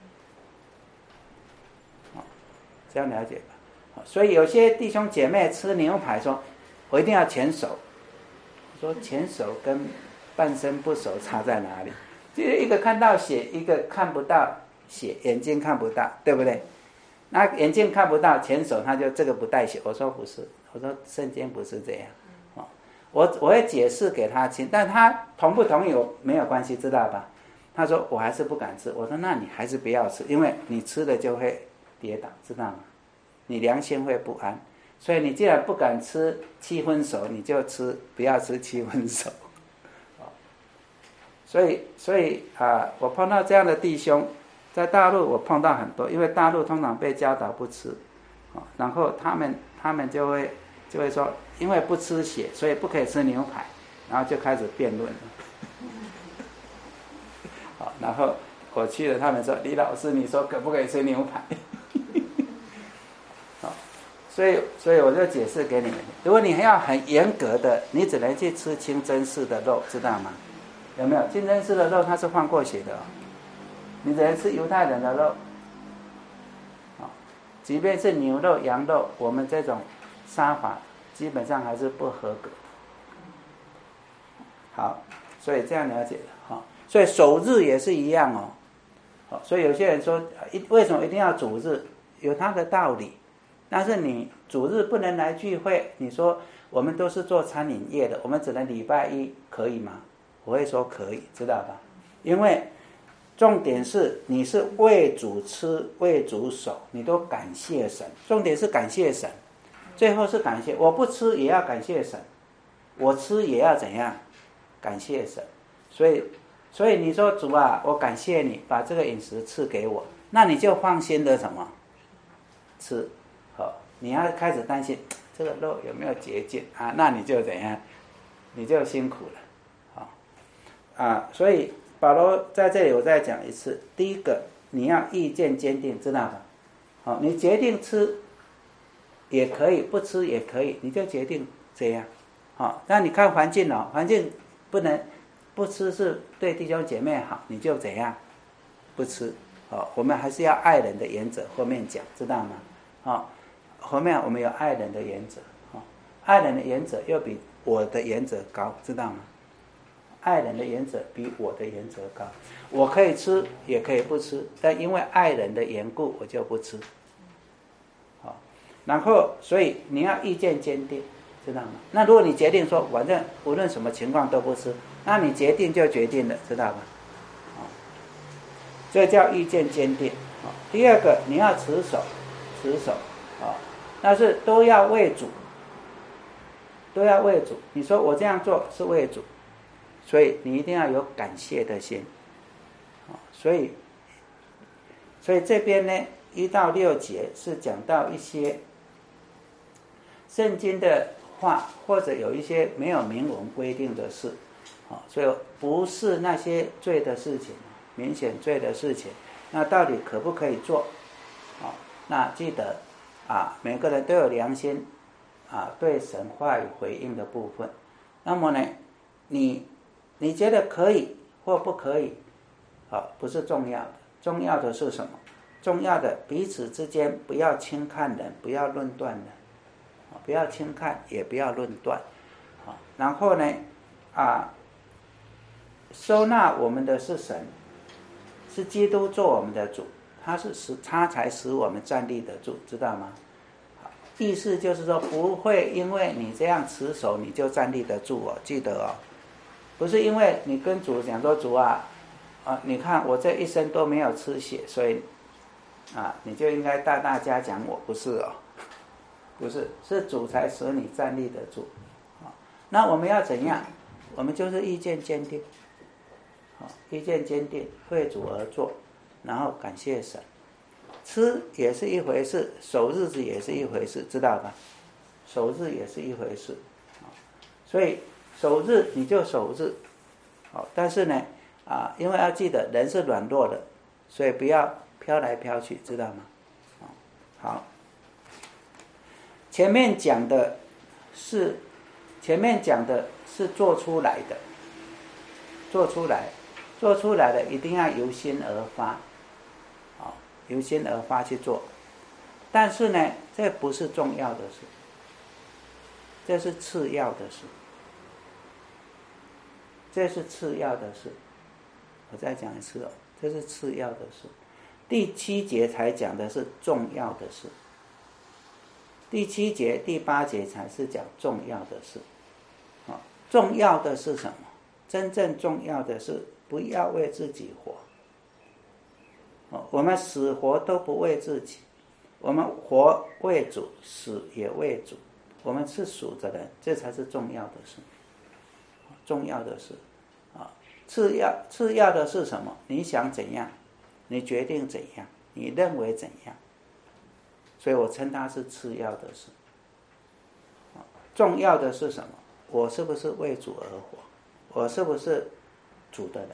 这样了解吧？所以有些弟兄姐妹吃牛排说，我一定要全熟。说全熟跟半生不熟差在哪里？就是一个看到血，一个看不到血，眼睛看不到，对不对？那眼睛看不到全熟，他就这个不带血。我说不是，我说圣经不是这样。哦，我我会解释给他听，但他同不同意我没有关系，知道吧？他说我还是不敢吃。我说那你还是不要吃，因为你吃了就会跌倒，知道吗？你良心会不安。所以你既然不敢吃七分熟，你就吃不要吃七分熟。所以所以啊，我碰到这样的弟兄，在大陆我碰到很多，因为大陆通常被教导不吃，然后他们他们就会就会说，因为不吃血，所以不可以吃牛排，然后就开始辩论了。好，然后我去了，他们说李老师，你说可不可以吃牛排？所以，所以我就解释给你们，如果你还要很严格的，你只能去吃清真寺的肉，知道吗？有没有？清真寺的肉它是放过血的哦，你只能吃犹太人的肉。即便是牛肉、羊肉，我们这种杀法基本上还是不合格。好，所以这样了解了。所以守日也是一样哦。所以有些人说，为什么一定要主日？有它的道理。但是你主日不能来聚会，你说我们都是做餐饮业的，我们只能礼拜一，可以吗？我会说可以，知道吧？因为重点是你是为主吃，为主守，你都感谢神。重点是感谢神，最后是感谢。我不吃也要感谢神，我吃也要怎样？感谢神。所以，所以你说主啊，我感谢你把这个饮食赐给我，那你就放心的什么？吃。好，你要开始担心这个肉有没有洁净啊？那你就怎样？你就辛苦了，好啊。所以保罗在这里我再讲一次，第一个你要意见坚定，知道吧？好，你决定吃也可以，不吃也可以，你就决定这样。好，那你看环境哦，环境不能不吃是对弟兄姐妹好，你就怎样不吃。好，我们还是要爱人的原则，后面讲，知道吗？好。后面我们有爱人的原则，爱人的原则又比我的原则高，知道吗？爱人的原则比我的原则高，我可以吃也可以不吃，但因为爱人的缘故我就不吃。好，然后所以你要意见坚定，知道吗？那如果你决定说反正无论什么情况都不吃，那你决定就决定了，知道吧？这叫意见坚定。第二个你要持守，持守啊。但是都要为主，都要为主。你说我这样做是为主，所以你一定要有感谢的心。所以，所以这边呢，一到六节是讲到一些圣经的话，或者有一些没有明文规定的事，所以不是那些罪的事情，明显罪的事情，那到底可不可以做？那记得。啊，每个人都有良心，啊，对神话语回应的部分。那么呢，你你觉得可以或不可以，啊，不是重要的，重要的是什么？重要的彼此之间不要轻看人，不要论断人，啊，不要轻看，也不要论断，啊，然后呢，啊，收纳我们的是神， 是基督做我们的主，他是使他才使我们站立得住，知道吗？意思就是说，不会因为你这样持守你就站立得住哦，记得哦，不是因为你跟主讲说主啊，啊，你看我这一生都没有吃血，所以啊，你就应该大大嘉奖我，不是哦，不是，是主才使你站立得住。啊，那我们要怎样？我们就是意见坚定，啊，意见坚定，为主而做，然后感谢神。吃也是一回事，守日子也是一回事，知道吧？守日也是一回事，啊，所以守日你就守日，好，但是呢，啊，因为要记得人是软弱的，所以不要飘来飘去，知道吗？好，前面讲的是前面讲的是做出来的，做出来，做出来的一定要由心而发，啊，由心而发去做。但是呢，这不是重要的事，这是次要的事，这是次要的事。我再讲一次哦，这是次要的事。第七节才讲的是重要的事，第七节、第八节才是讲重要的事。啊，重要的是什么？真正重要的是不要为自己活。我们死活都不为自己，我们活为主，死也为主。我们是属的人，这才是重要的事。重要的事啊，次要次要的是什么？你想怎样？你决定怎样？你认为怎样？所以我称它是次要的事。重要的是什么？我是不是为主而活？我是不是主的人？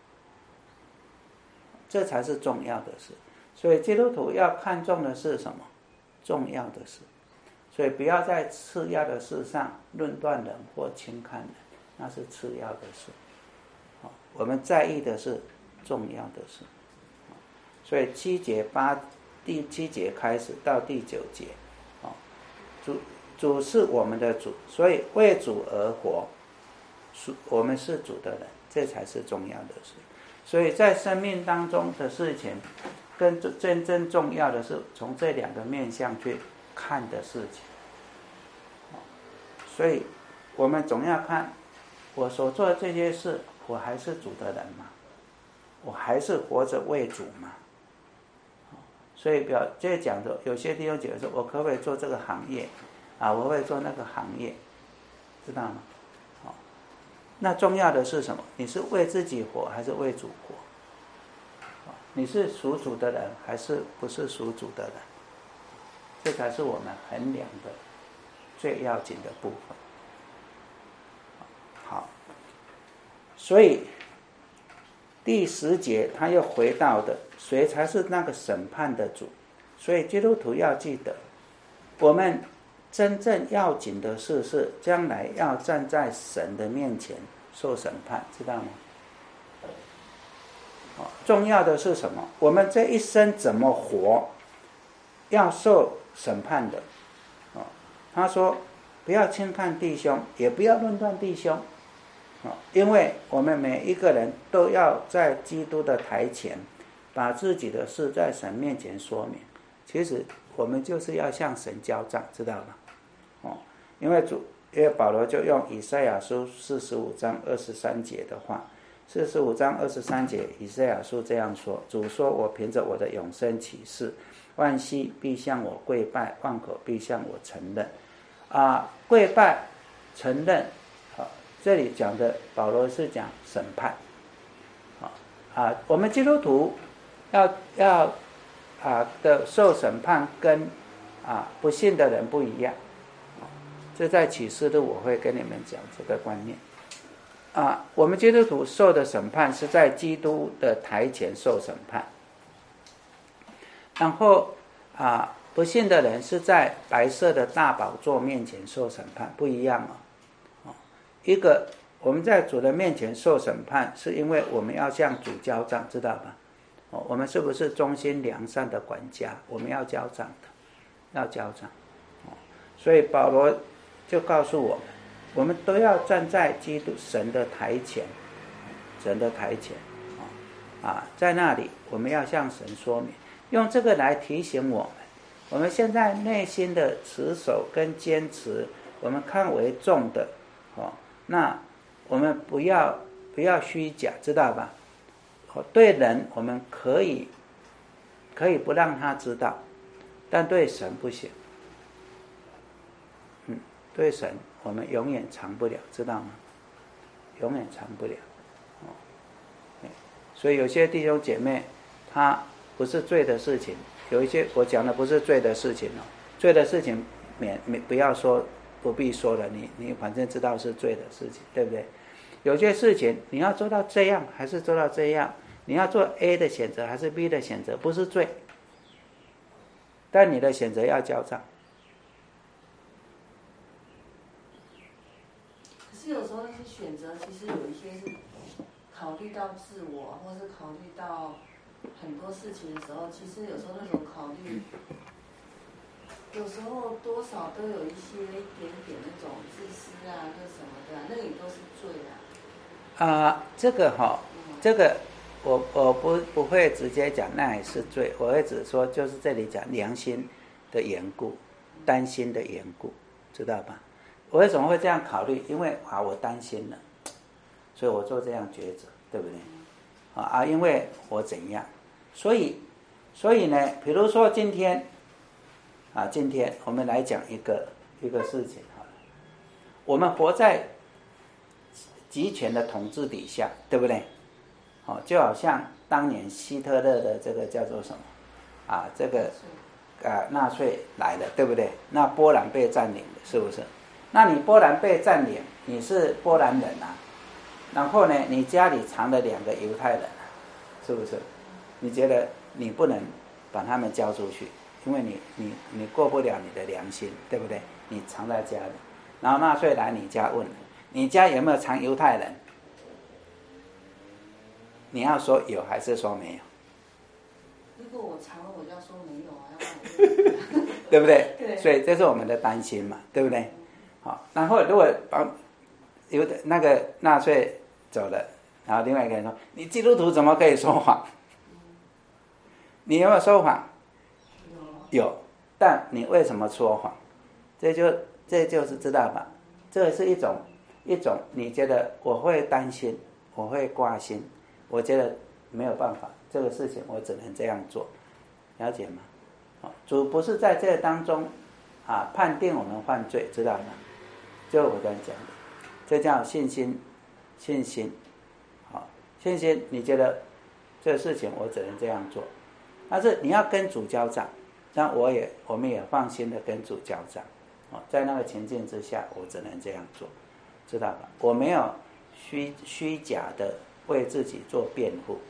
这才是重要的事。所以基督徒要看重的是什么？重要的事。所以不要在次要的事上论断人或轻看人，那是次要的事。我们在意的是重要的事。所以七节八第七节开始到第九节，主主是我们的主，所以为主而活，我们是主的人，这才是重要的事。所以在生命当中的事情，跟真正重要的是从这两个面向去看的事情。所以我们总要看我所做的这些事，我还是主的人吗？我还是活着为主吗？所以表这讲的有些弟兄姐妹说，我可不可以做这个行业啊？我会不会做那个行业？知道吗？好，那重要的是什么？你是为自己活还是为主活？你是属主的人还是不是属主的人？这才是我们衡量的最要紧的部分。好，所以第十节他又回到的，谁才是那个审判的主？所以基督徒要记得，我们真正要紧的事是将来要站在神的面前受审判，知道吗？重要的是什么？我们这一生怎么活，要受审判的。他说不要轻看弟兄，也不要论断弟兄，因为我们每一个人都要在基督的台前把自己的事在神面前说明。其实我们就是要向神交账，知道吗？哦，因为主，因为保罗就用以赛亚书四十五章二十三节的话，四十五章二十三节，以赛亚书这样说：主说，我凭着我的永生起誓，万膝必向我跪拜，万口必向我承认。啊，跪拜承认，啊，这里讲的保罗是讲审判，啊啊，我们基督徒要要啊的受审判跟啊不信的人不一样，啊，这在启示录我会跟你们讲这个观念。啊，我们基督徒受的审判是在基督的台前受审判，然后啊，不信的人是在白色的大宝座面前受审判，不一样啊。一个我们在主的面前受审判，是因为我们要向主交账，知道吧？哦，我们是不是忠心良善的管家？我们要交账的，要交账。哦，所以保罗就告诉我们，我们都要站在基督神的台前，神的台前。哦， 啊，在那里我们要向神说明，用这个来提醒我们，我们现在内心的持守跟坚持，我们看为重的，哦，那我们不要不要虚假，知道吧？哦，对人我们可以可以不让他知道，但对神不行。嗯，对神我们永远藏不了，知道吗？永远藏不了。哦，所以有些弟兄姐妹，他不是罪的事情，有一些我讲的不是罪的事情哦，罪的事情免免不要说，不必说了，你你反正知道是罪的事情，对不对？有些事情你要做到这样还是做到这样，你要做 A 的选择还是 B 的选择，不是罪，但你的选择要交账。 可是有时候那些选择，其实有一些是考虑到自我，或是考虑到很多事情的时候，其实有时候那种考虑，有时候多少都有一些一点点那种自私啊，那什么的、啊，那个也都是罪啊。 啊、呃，这个哈、哦，这个我我不不会直接讲那也是罪，我会只说就是这里讲良心的缘故，担心的缘故，知道吧？我为什么会这样考虑？因为啊，我担心了，所以我做这样抉择，对不对？啊啊，因为我怎样，所以所以呢，比如说今天啊，今天我们来讲一个一个事情好了，我们活在集权的统治底下，对不对？哦，就好像当年希特勒的这个叫做什么啊？这个啊，纳粹来了，对不对？那波兰被占领了，是不是？那你波兰被占领，你是波兰人啊，然后呢，你家里藏了两个犹太人啊，是不是？你觉得你不能把他们交出去，因为你你你过不了你的良心，对不对？你藏在家里，然后纳粹来你家问你家有没有藏犹太人？你要说有还是说没有？ 如果我藏了，我就要说没有啊，要不然我对不对？ 对。 所以这是我们的担心嘛，对不对？好，然后如果帮有的那个纳粹走了，然后另外一个人说：“你基督徒怎么可以说谎？你有没有说谎？有，有，但你为什么说谎？这就这就是知道吧？这是一种一种，你觉得我会担心，我会挂心，我觉得没有办法，这个事情我只能这样做，了解吗？好，主不是在这当中啊判定我们犯罪，知道吗？就我刚才讲的，这叫信心，信心，好，信心，你觉得这个事情我只能这样做，但是你要跟主交账，那我也我们也放心的跟主交账，哦，在那个情境之下，我只能这样做，知道吧？我没有虚虚假的为自己做辩护。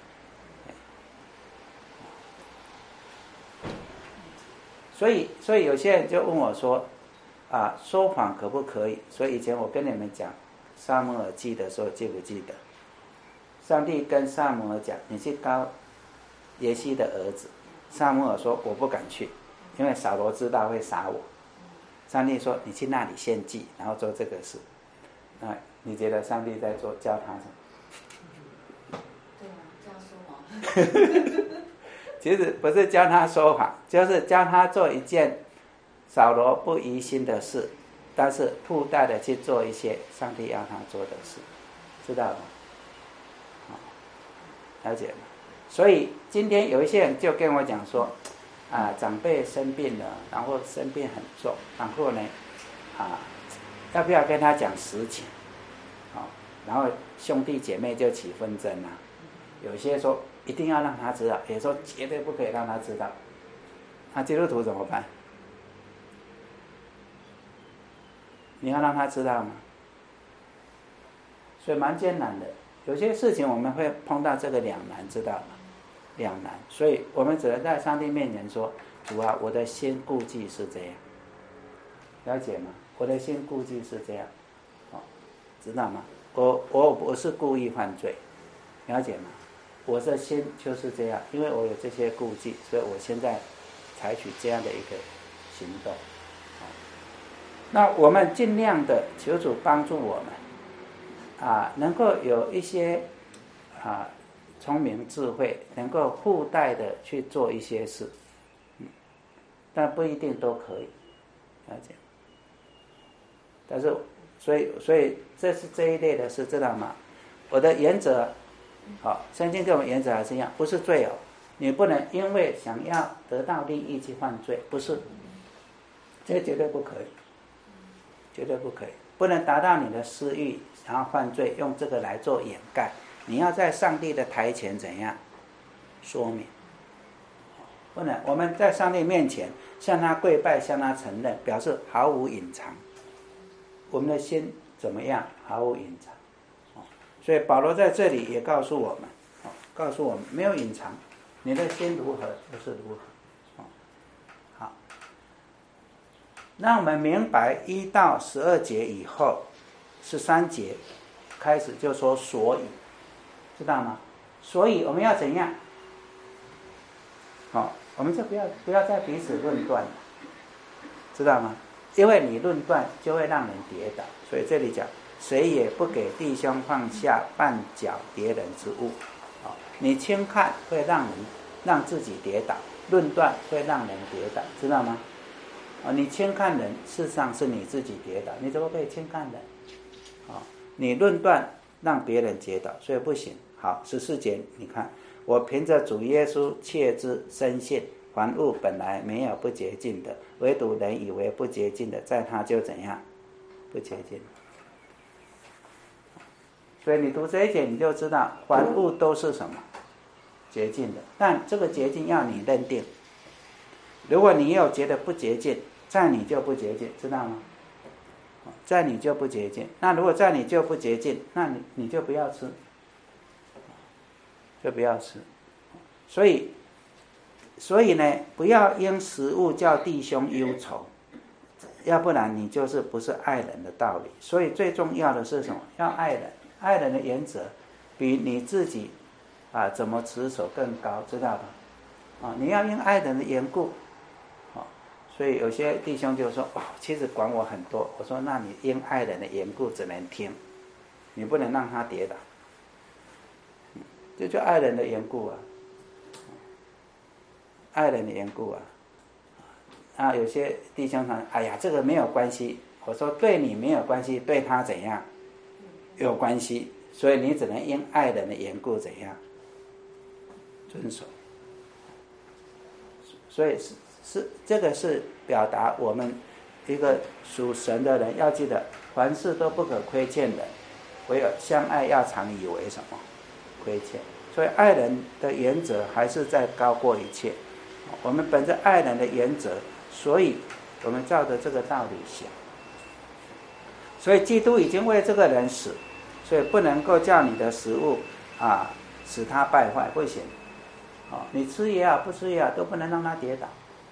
所以，所以有些人就问我说：“啊，说谎可不可以？”所以以前我跟你们讲撒母耳记的时候，记不记得？上帝跟撒母耳讲：“你去膏耶西的儿子。”撒母耳说：“我不敢去，因为扫罗知道会杀我。”上帝说：“你去那里献祭，然后做这个事。”那你觉得上帝在做教他什么？ 对啊，这样说谎。 其实不是教他说谎，就是教他做一件扫罗不疑心的事，但是附带的去做一些上帝要他做的事，知道吗？了解吗？所以今天有一些人就跟我讲说，啊，长辈生病了，然后生病很重，然后呢，啊，要不要跟他讲实情？好，然后兄弟姐妹就起纷争啊。有些说一定要让他知道，也说绝对不可以让他知道。那基督徒怎么办？你要让他知道吗？所以蛮艰难的。有些事情我们会碰到这个两难，知道吗？两难，所以我们只能在上帝面前说：“主啊，我的心顾忌是这样，了解吗？我的心顾忌是这样，哦，知道吗？我我不是故意犯罪，了解吗？我的心就是这样，因为我有这些顾忌，所以我现在采取这样的一个行动。那我们尽量的求主帮助我们，啊，能够有一些啊聪明智慧，能够附带的去做一些事，嗯，但不一定都可以，了解。但是，所以所以这是这一类的事，知道吗？我的原则，好，圣经给我们原则还是一样，不是罪哦，你不能因为想要得到利益去犯罪，不是，这绝对不可以，绝对不可以，不能达到你的私欲，然后犯罪，用这个来做掩盖。你要在上帝的台前怎样说明？不能，我们在上帝面前向他跪拜，向他承认，表示毫无隐藏。我们的心怎么样？毫无隐藏。所以保罗在这里也告诉我们，告诉我们没有隐藏，你的心如何就是如何。好，那我们明白一到十二节以后，十三节开始就说所以，知道吗？所以我们要怎样？好，我们就不要不要再彼此论断了，知道吗？因为你论断就会让人跌倒，所以这里讲。谁也不给弟兄放下绊脚跌人之物，你轻看会让人让自己跌倒，论断会让人跌倒，知道吗？你轻看人，事实上是你自己跌倒，你怎么可以轻看人？你论断让别人跌倒，所以不行。好，十四节你看，我凭着主耶稣切知深信，凡物本来没有不洁净的，唯独人以为不洁净的，在他就怎样不洁净。所以你读这一节你就知道凡物都是什么洁净的，但这个洁净要你认定，如果你有觉得不洁净，在你就不洁净，知道吗？在你就不洁净，那如果在你就不洁净，那你你就不要吃，就不要吃。所以所以呢，不要因食物叫弟兄忧愁，要不然你就是不是爱人的道理。所以最重要的是什么？要爱人。爱人的原则比你自己啊怎么持守更高，知道吧？啊，你要因爱人的缘故，啊，所以有些弟兄就说，哦，其实管我很多。我说，那你因爱人的缘故只能听，你不能让他跌倒。这就爱人的缘故啊，爱人的缘故啊。啊，有些弟兄说，哎呀，这个没有关系。我说，对你没有关系，对他怎样？有关系，所以你只能因爱人的缘故怎样遵守。所以是是这个是表达我们一个属神的人要记得，凡事都不可亏欠人，唯有相爱要常以为什么亏欠。所以爱人的原则还是在高过一切。我们本着爱人的原则，所以我们照着这个道理想。所以基督已经为这个人死。所以不能够叫你的食物啊使他败坏，不行。哦，你吃也好，不吃也好，都不能让他跌倒。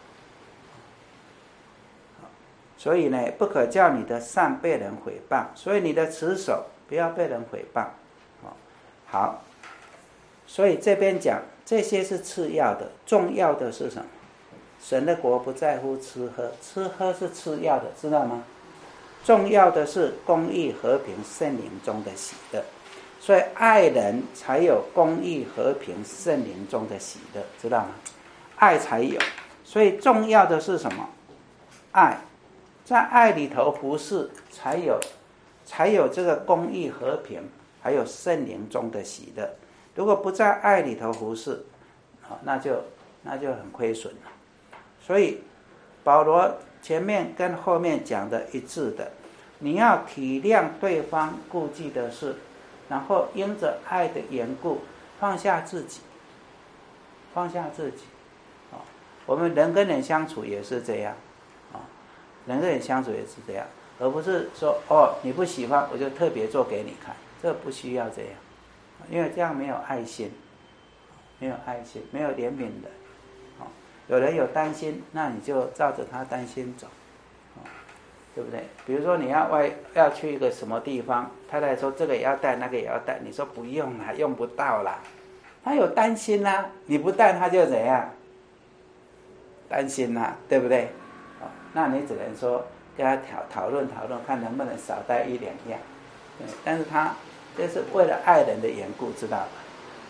所以呢，不可叫你的善被人毁谤，所以你的持守不要被人毁谤。哦，好，所以这边讲这些是次要的，重要的是什么？神的国不在乎吃喝，吃喝是次要的，知道吗？重要的是公义和平圣灵中的喜乐，所以爱人才有公义和平圣灵中的喜乐，知道吗？爱才有，所以重要的是什么？爱，在爱里头服侍，才有才有这个公义和平，还有圣灵中的喜乐。如果不在爱里头服侍，那就那就很亏损了。所以保罗前面跟后面讲的一致的，你要体谅对方顾忌的事，然后因着爱的缘故放下自己，放下自己。我们人跟人相处也是这样，人跟人相处也是这样，而不是说哦你不喜欢我就特别做给你看，这不需要这样，因为这样没有爱心，没有爱心，没有怜悯人。有人有担心，那你就照着他担心走，对不对？比如说你要外要去一个什么地方，太太说这个也要带，那个也要带，你说不用啦，用不到啦，他有担心啦、啊，你不带他就怎样？担心啦、啊，对不对？哦，那你只能说跟他讨讨论讨论，看能不能少带一两样。对，但是他这是为了爱人的缘故，知道吧？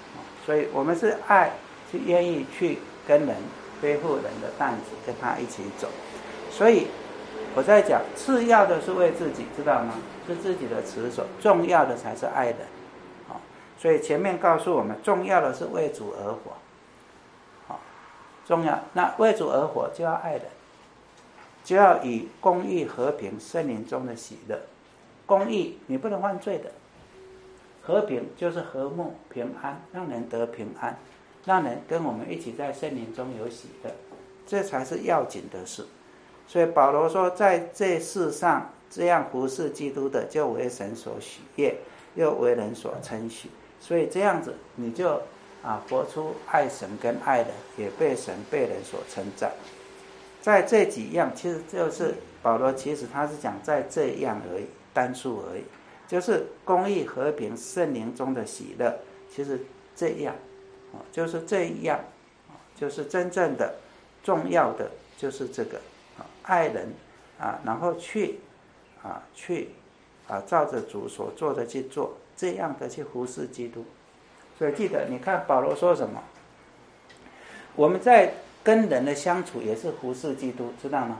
所以我们是爱，是愿意去跟人背负人的担子，跟他一起走。所以我在讲，次要的是为自己，知道吗？是自己的持守，重要的才是爱人。好，所以前面告诉我们，重要的是为主而活。好，重要，那为主而活就要爱人，就要以公义、和平、圣灵中的喜乐。公义，你不能犯罪的；和平就是和睦、平安，让人得平安，让人跟我们一起在圣灵中有喜乐，这才是要紧的事。所以保罗说，在这世上这样服侍基督的，就为神所喜悦，又为人所称许。所以这样子，你就啊活出爱神跟爱人，也被神被人所称赞。在这几样，其实就是保罗，其实他是讲在这样而已，单数而已，就是公义、和平、圣灵中的喜乐。其实这样，就是这样，就是真正的重要的，就是这个。爱人啊，然后去啊去啊照着主所做的去做，这样的去服侍基督。所以记得，你看保罗说什么？我们在跟人的相处也是服侍基督，知道吗？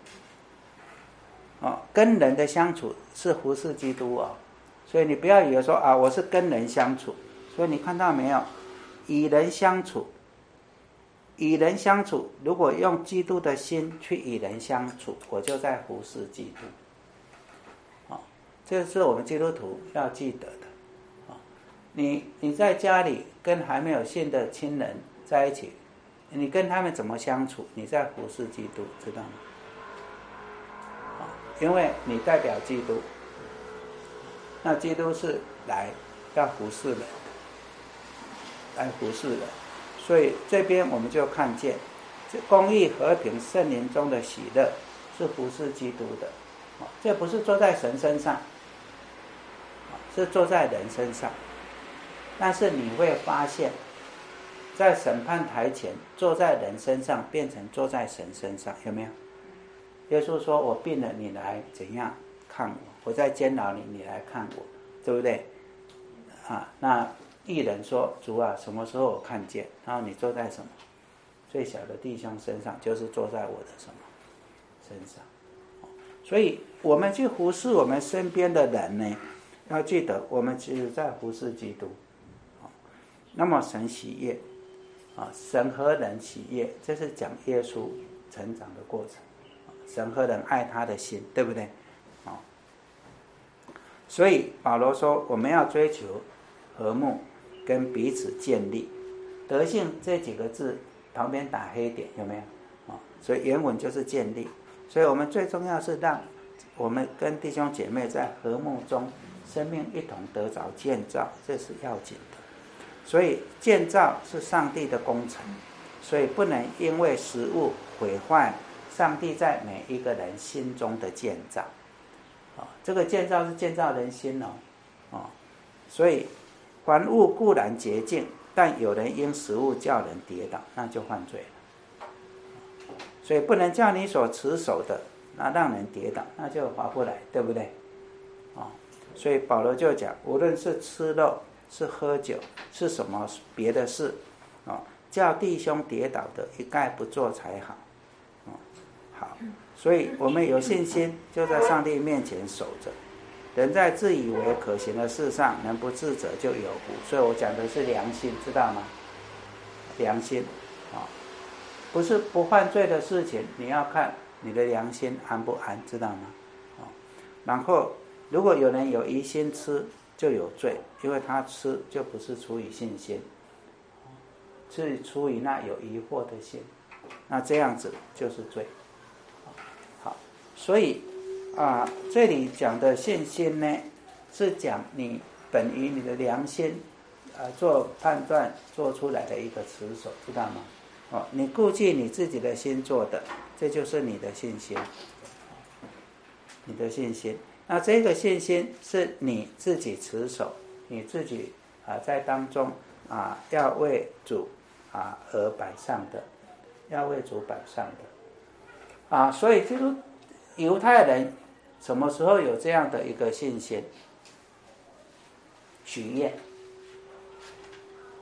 哦，跟人的相处是服侍基督哦。所以你不要以为说啊，我是跟人相处。所以你看到没有？与人相处。与人相处，如果用基督的心去与人相处，我就在服侍基督。哦，这是我们基督徒要记得的。哦，你你在家里跟还没有信的亲人在一起，你跟他们怎么相处？你在服侍基督，知道吗？哦，因为你代表基督，那基督是来要服侍人的，来服侍人。所以这边我们就看见，这公义、和平、圣灵中的喜乐是服侍基督的，这不是坐在神身上，是坐在人身上。但是你会发现，在审判台前，坐在人身上变成坐在神身上，有没有？耶稣说：“我病了，你来怎样看我？我在监牢里，你来看我，对不对？”啊，那义人说：“主啊，什么时候我看见？”然后你坐在什么最小的弟兄身上，就是坐在我的什么身上。所以我们去服侍我们身边的人呢，要记得我们只是在服侍基督。那么神喜悦啊，神和人喜悦，这是讲耶稣成长的过程。神和人爱他的心，对不对？啊，所以保罗说，我们要追求和睦跟彼此建立。德性这几个字旁边打黑点，有没有？啊，所以原文就是建立。所以我们最重要是让我们跟弟兄姐妹在和睦中，生命一同得着建造，这是要紧的。所以建造是上帝的工程，所以不能因为食物毁坏上帝在每一个人心中的建造。啊，这个建造是建造人心哦，啊，所以凡物固然洁净，但有人因食物叫人跌倒，那就犯罪了。所以不能叫你所持守的那让人跌倒，那就划不来，对不对？啊，所以保罗就讲，无论是吃肉，是喝酒，是什么别的事，啊，叫弟兄跌倒的，一概不做才好。啊，好，所以我们有信心，就在上帝面前守着。人在自以为可行的事上，能不自责就有福。所以我讲的是良心，知道吗？良心，啊，不是不犯罪的事情，你要看你的良心安不安，知道吗？啊，然后如果有人有疑心吃，就有罪，因为他吃就不是出于信心，是出于那有疑惑的心，那这样子就是罪。好，所以啊，这里讲的信心呢，是讲你本于你的良心啊做判断做出来的一个持守，知道吗？哦，你顾忌你自己的心做的，这就是你的信心，你的信心。那这个信心是你自己持守，你自己啊在当中啊要为主啊而摆上的，要为主摆上的啊，所以就是犹太人什么时候有这样的一个信心？许愿，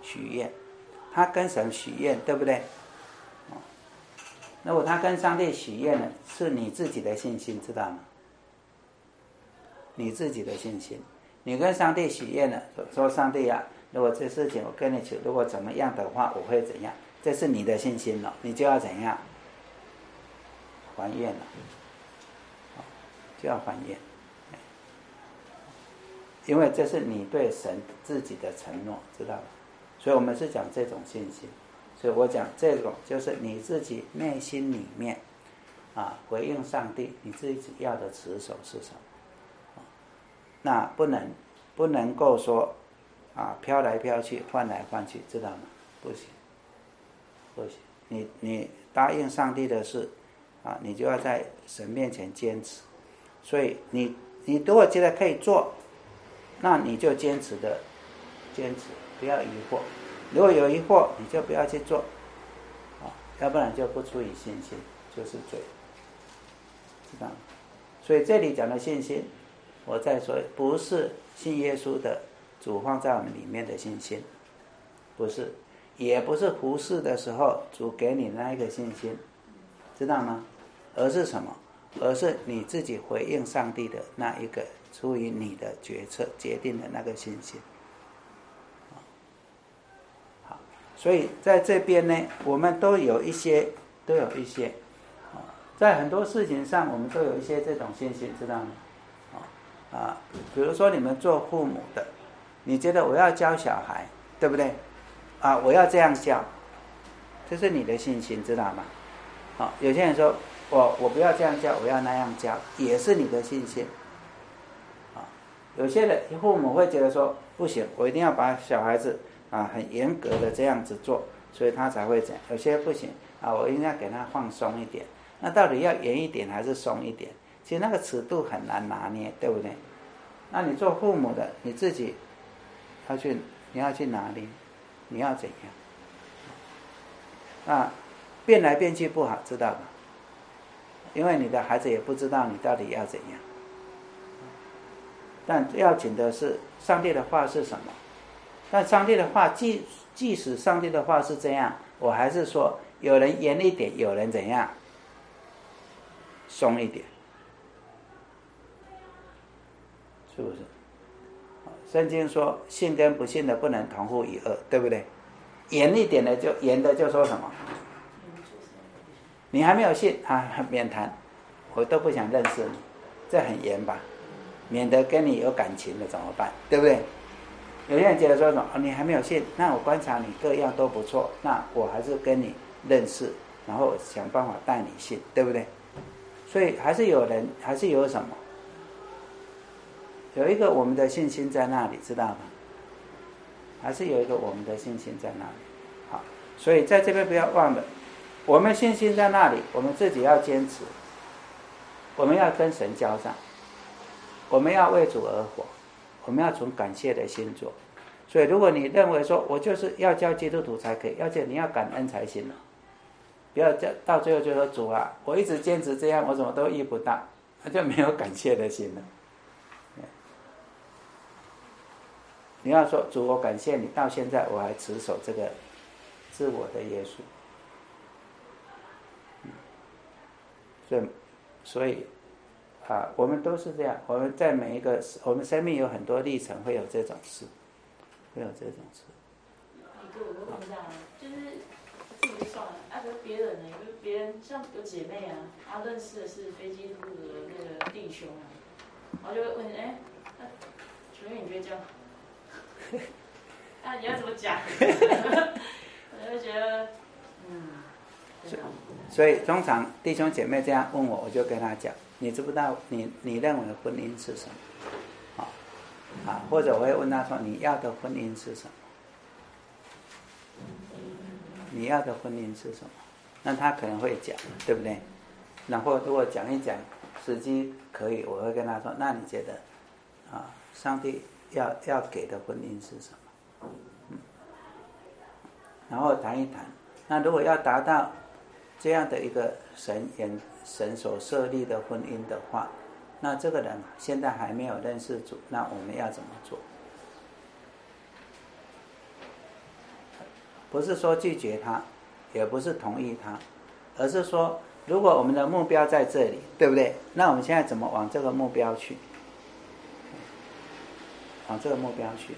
许愿，他跟神许愿，对不对？如果他跟上帝许愿了，是你自己的信心，知道吗？你自己的信心，你跟上帝许愿了，说上帝啊，如果这事情我跟你求，如果怎么样的话，我会怎样？这是你的信心了，你就要怎样？还愿了，就要还愿，因为这是你对神自己的承诺，知道吗？所以我们是讲这种信心。所以我讲这种就是你自己内心里面啊回应上帝，你自己要的持守是什么？那不能不能够说啊飘来飘去，换来换去，知道吗？不行，不行。你你答应上帝的事啊，你就要在神面前坚持。所以你你如果觉得可以做，那你就坚持的坚持，不要疑惑。如果有疑惑，你就不要去做，啊，要不然就不出于信心，就是罪，知道吗？所以这里讲的信心，我再说，不是信耶稣的主放在我们里面的信心，不是，也不是服事的时候主给你那一个信心，知道吗？而是什么？而是你自己回应上帝的那一个出于你的决策决定的那个信心。所以在这边呢，我们都有一些，都有一些，在很多事情上，我们都有一些这种信心，知道吗？啊，比如说你们做父母的，你觉得我要教小孩，对不对？啊，我要这样教，这是你的信心，知道吗？啊，有些人说我我不要这样教，我要那样教，也是你的信心。啊，有些人父母会觉得说不行，我一定要把小孩子。啊，很严格的这样子做，所以他才会这样。有些不行啊，我应该给他放松一点。那到底要严一点还是松一点？其实那个尺度很难拿捏，对不对？那你做父母的，你自己要去，你要去拿捏，你要怎样？啊，变来变去不好，知道吧？因为你的孩子也不知道你到底要怎样。但要紧的是，上帝的话是什么？但上帝的话，即即使上帝的话是这样，我还是说，有人严一点，有人怎样，松一点，是不是？圣经说，信跟不信的不能同父一轭，对不对？严一点的就严的就说什么？你还没有信啊，免谈，我都不想认识你，这很严吧？免得跟你有感情的怎么办？对不对？有些人觉得说什么、哦、你还没有信，那我观察你各样都不错，那我还是跟你认识，然后想办法带你信，对不对？所以还是有人，还是有什么，有一个我们的信心在那里，知道吗？还是有一个我们的信心在那里。好，所以在这边不要忘了，我们信心在那里，我们自己要坚持，我们要跟神交上，我们要为主而活。我们要从感谢的心做，所以如果你认为说我就是要教基督徒才可以，而且你要感恩才行了，不要到最后就说主啊，我一直坚持这样，我怎么都遇不到，那就没有感谢的心了。你要说主，我感谢你，到现在我还持守这个自我的约束。所以，所以。啊，我们都是这样。我们在每一个，我们生命有很多历程，会有这种事，会有这种事。 一个我都问一下，就是自己就算了，啊，可是别人呢？就是别人像有姐妹啊，她认识的是非基督徒的那个弟兄啊，然后就会问，哎，那请问你觉得这样？啊，你要怎么讲？我就觉得，嗯， 所以，所以通常弟兄姐妹这样问我，我就跟他讲。你知不知道你你认为的婚姻是什么？啊啊，或者我会问他说你要的婚姻是什么？你要的婚姻是什么？那他可能会讲，对不对？然后如果讲一讲，时机可以，我会跟他说，那你觉得啊，上帝要要给的婚姻是什么？嗯，然后谈一谈。那如果要达到这样的一个神眼神所设立的婚姻的话，那这个人现在还没有认识主，那我们要怎么做？ 不是说拒绝他，也不是同意他，而是说如果我们的目标在这里，对不对？那我们现在怎么往这个目标去？往这个目标去。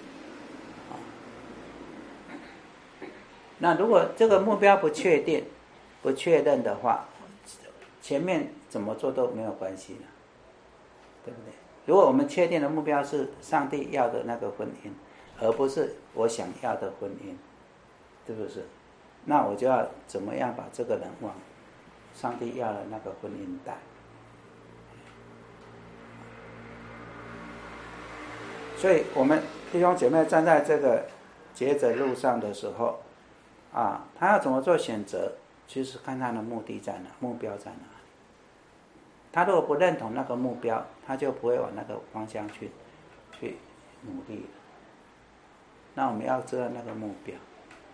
那如果这个目标不确定、不确认的话，前面怎么做都没有关系的，对不对？如果我们确定的目标是上帝要的那个婚姻，而不是我想要的婚姻，是不是？那我就要怎么样把这个人往上帝要的那个婚姻带？所以我们弟兄姐妹站在这个抉择路上的时候啊，他要怎么做选择，其实看他的目的在哪，目标在哪里。他如果不认同那个目标，他就不会往那个方向去去努力了。那我们要知道那个目标。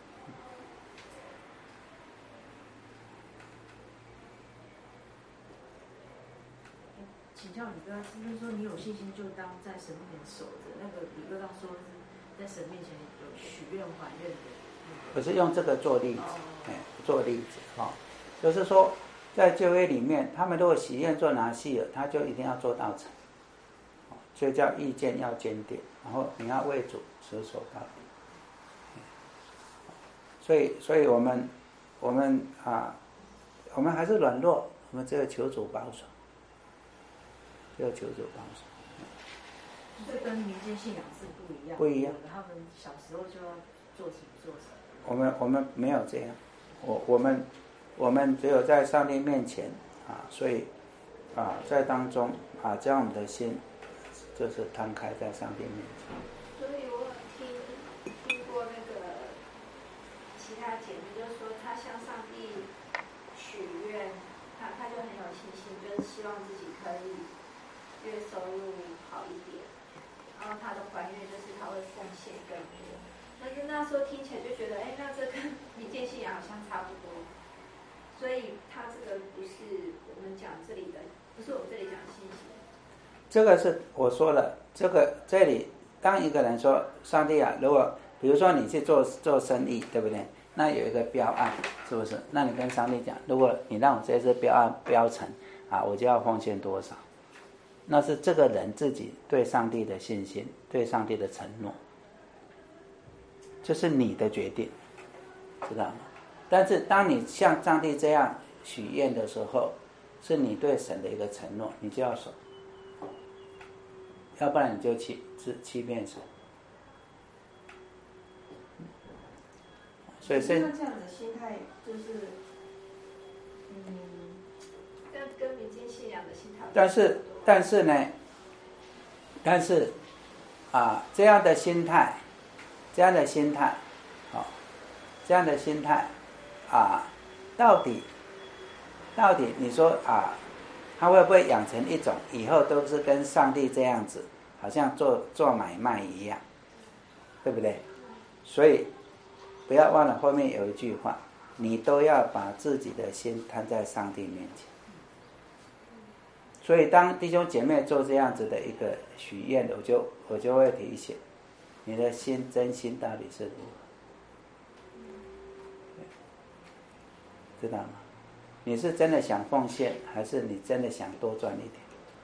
请教李哥，是不是说你有信心就当在神面前守着？那个李哥刚说是在神面前有许愿还愿的。 可是用这个做例子，哎，做例子哈、哦，就是说，在旧约里面，他们如果许愿做拿细耳，他就一定要做到成，所以叫意见要坚定，然后你要为主持守到底。所以，所以我们，我们啊，我们还是软弱，我们只有求主保守，只有求主保守。 这跟民间信仰是不一样。 不一样。 他们小时候就要做什么做什么。 我们我们没有这样，我我们我们只有在上帝面前啊，所以啊在当中啊，将我们的心就是摊开在上帝面前。 所以我听听过那个其他姐妹就说，她向上帝许愿，她她就很有信心，就是希望自己可以月收入好一点，然后她的还愿就是她会奉献更多。但是那时候听起来就觉得，哎，那这跟民间信仰好像差不多，所以他这个不是我们讲这里的，不是我们这里讲信心。 这个是我说了，这个这里当一个人说上帝啊，如果比如说你去做做生意，对不对？那有一个标案，是不是？那你跟上帝讲，如果你让我这次标案标成啊，我就要奉献多少？那是这个人自己对上帝的信心，对上帝的承诺。这是你的决定，知道吗？但是当你像上帝这样许愿的时候，是你对神的一个承诺，你就要守，要不然你就欺欺骗神。所以这样这样的心态就是，嗯， 跟跟民间信仰的心态。 但是但是呢，但是啊，这样的心态。这样的心态，好、哦，这样的心态，啊，到底，到底你说啊，他会不会养成一种以后都是跟上帝这样子，好像做做买卖一样，对不对？所以不要忘了后面有一句话，你都要把自己的心摊在上帝面前。所以当弟兄姐妹做这样子的一个许愿，我就我就会提醒。你的心真心到底是如何？知道吗？你是真的想奉献，还是你真的想多赚一点？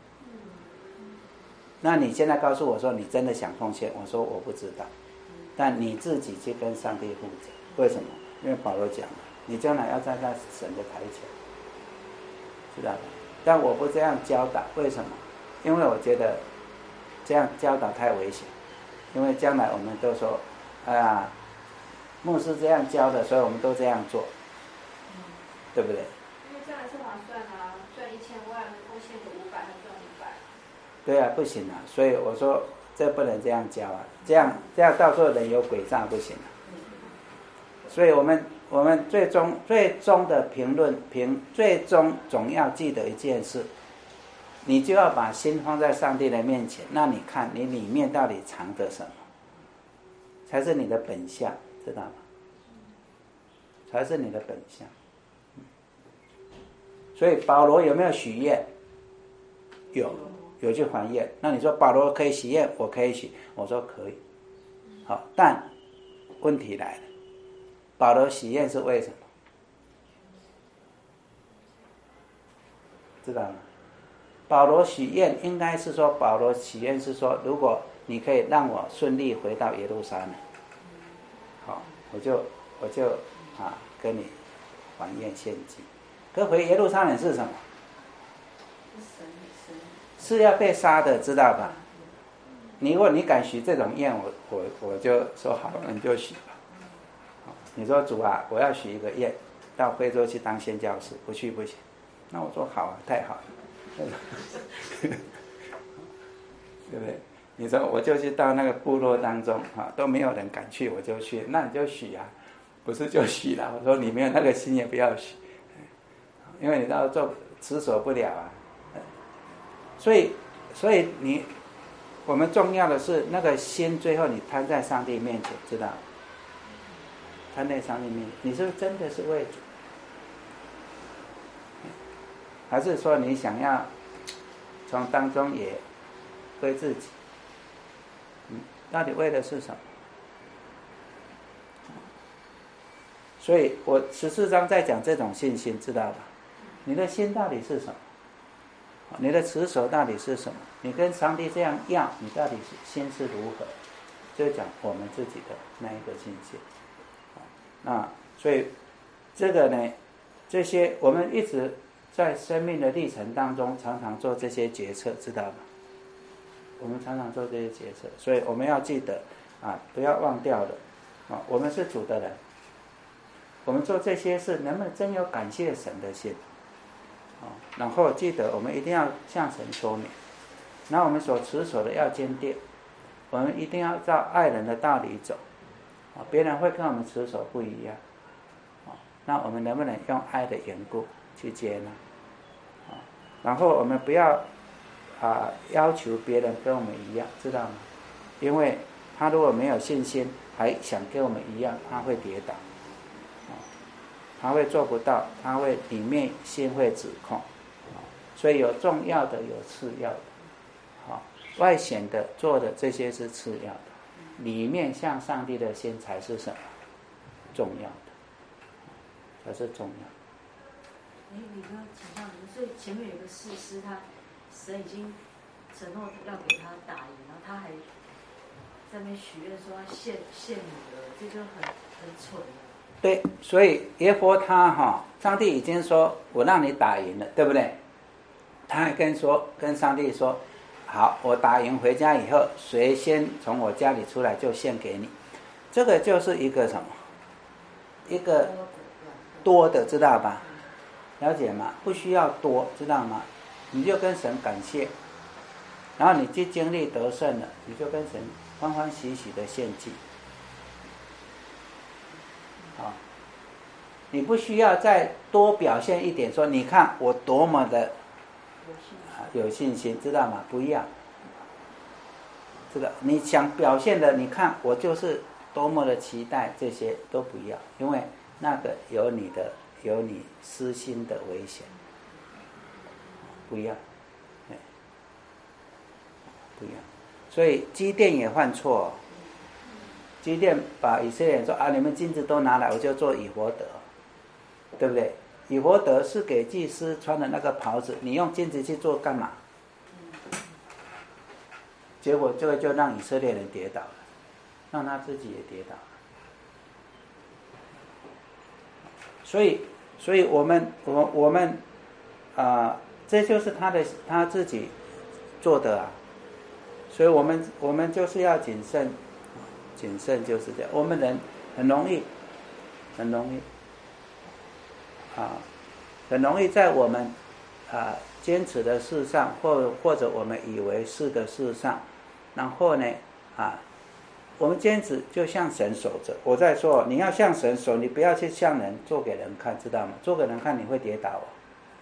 那你现在告诉我说你真的想奉献，我说我不知道，但你自己去跟上帝负责。为什么？因为保罗讲了，你将来要站在神的台前，知道吧？但我不这样教导，为什么？因为我觉得这样教导太危险。因为将来我们都说，啊，牧师这样教的，所以我们都这样做，嗯、对不对？ 因为这样是划算啊，赚一千万，贡献个五百，还赚五百。 对啊，不行啊，所以我说这不能这样教啊，这样这样到时候人有诡诈不行啊。所以我们我们最终最终的评论评，最终总要记得一件事。你就要把心放在上帝的面前，那你看你里面到底藏着什么，才是你的本相，知道吗？才是你的本相。所以保罗有没有许愿？有，有去还愿。那你说保罗可以许愿，我可以许，我说可以。好，但问题来了， 保罗许愿是为什么？知道吗？保罗许愿应该是说，保罗许愿是说，如果你可以让我顺利回到耶路撒冷，好，我就我就啊跟你还愿献祭。可回耶路撒冷是什么？是要被杀的，知道吧？你如果你敢许这种愿，我我我就说好，你就许吧。你说主啊，我要许一个愿，到非洲去当宣教士，不去不行。那我说好啊，太好了，对不对？你说我就去到那个部落当中啊，都没有人敢去，我就去，那你就许啊，不是就许了。我说你没有那个心也不要许，因为你到做持守不了啊。所以，所以你我们重要的是那个心，最后你摊在上帝面前，知道吗？摊在上帝面前，你是不是真的是为主？还是说你想要从当中也为自己？嗯，到底为的是什么？所以我十四章在讲这种信心，知道吧？你的心到底是什么？你的持守到底是什么？你跟上帝这样要，你到底是心是如何？就讲我们自己的那一个信心。那所以这个呢，这些我们一直在生命的历程当中，常常做这些决策，知道吗？我们常常做这些决策，所以我们要记得啊，不要忘掉了啊，我们是主的人，我们做这些事能不能真有感谢神的心？然后记得我们一定要向神说明，然后我们所持守的要坚定，我们一定要照爱人的道理走，别人会跟我们持守不一样，那我们能不能用爱的缘故去接纳？然后我们不要啊要求别人跟我们一样，知道吗？因为他如果没有信心，还想跟我们一样，他会跌倒。他会做不到，他会里面心会指控，所以有重要的，有次要的，好，外显的做的这些是次要的，里面向上帝的心才是什么？重要的，才是重要的。 哎，你刚刚讲到，所以前面有个士师，他神已经承诺要给他打赢，然后他还在那边许愿说要献献女儿，这就很很蠢了。 对，所以耶和他哈，上帝已经说我让你打赢了，对不对？他还跟说跟上帝说，好，我打赢回家以后，谁先从我家里出来就献给你。这个就是一个什么？一个多的，知道吧？了解吗？不需要多，知道吗？你就跟神感谢，然后你去经历得胜了，你就跟神欢欢喜喜的献祭。好，你不需要再多表现一点，说你看我多么的有信心，知道吗？不要，这个你想表现的，你看我就是多么的期待，这些都不要，因为那个有你的有你私心的危险，不要，不要。所以基甸也犯错。基甸把以色列人说啊，你们金子都拿来，我就做以弗得，对不对？以弗得是给祭司穿的那个袍子，你用金子去做干嘛？结果这个就让以色列人跌倒了，让他自己也跌倒了。所以，所以我们我我们啊、呃，这就是他的他自己做的啊。所以我们我们就是要谨慎。谨慎就是这样，我们人很容易，很容易，啊，很容易在我们啊坚持的事上，或或者我们以为是的事上，然后呢，啊，我们坚持就向神守着。我在说，你要向神守，你不要去向人做给人看，知道吗？做给人看你会跌倒哦。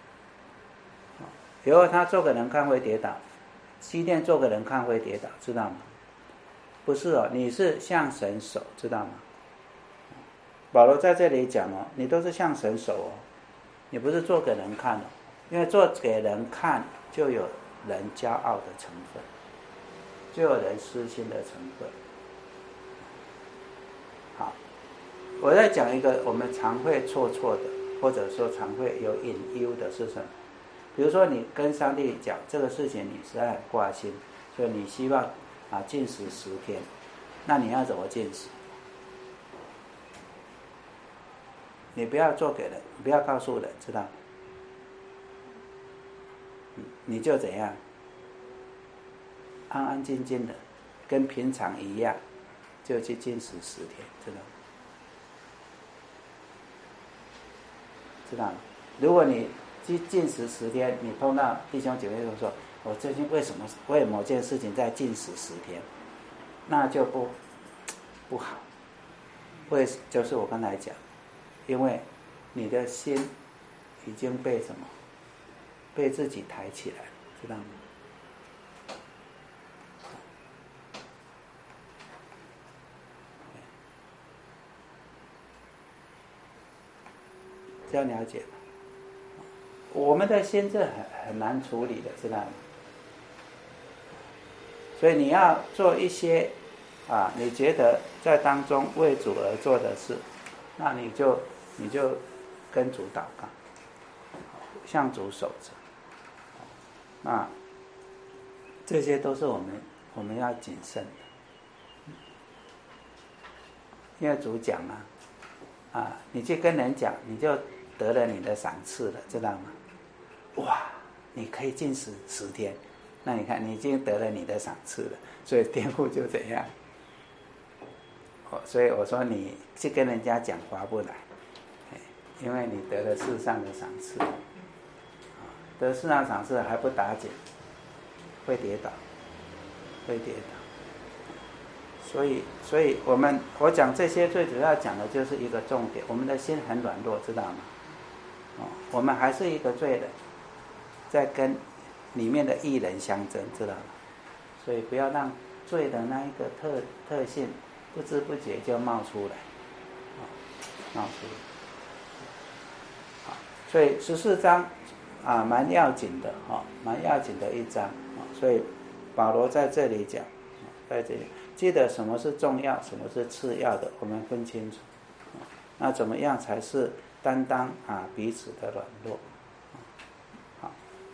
以后他做给人看会跌倒，基甸做给人看会跌倒，知道吗？不是哦，你是向神守，知道吗？保罗在这里讲哦，你都是向神守哦，你不是做给人看哦，因为做给人看就有人骄傲的成分，就有人私心的成分。好， 我在讲一个我们常会错错的，或者说常会有隐忧的是什么？比如说你跟上帝讲这个事情，你实在很挂心，所以你希望啊禁食十天，那你要怎么禁食？你不要做给人，不要告诉人，知道？你就怎样？安安静静的，跟平常一样，就去禁食十天，知道吗？知道吗？如果你去禁食十天，你碰到弟兄姐妹就说：“我最近为什么为某件事情在禁食十天？”那就不不好。为就是我刚才讲，因为你的心已经被什么？被自己抬起来，知道吗？这样了解吗？我们的心是很很难处理的，知道吗？所以你要做一些啊，你觉得在当中为主而做的事，那你就你就跟主祷告，向主守着。那这些都是我们我们要谨慎的，因为主讲啊，啊，你去跟人讲，你就得了你的赏赐了，知道吗？哇，你可以禁食十天，那你看你已经得了你的赏赐了，所以天父就怎样？哦，所以我说你去跟人家讲划不来，因为你得了世上的赏赐，得世上赏赐还不打紧，会跌倒，会跌倒。所以，所以我们我讲这些最主要讲的就是一个重点，我们的心很软弱，知道吗？哦，我们还是一个罪人，在跟里面的义人相争，知道吗？所以不要让罪的那一个特特性不知不觉就冒出来，哦，冒出来。好，所以十四章啊，蛮要紧的，哈，哦，蛮要紧的一章，哦，所以保罗在这里讲，在这里。记得什么是重要，什么是次要的，我们分清楚。那怎么样才是担当啊彼此的软弱？好，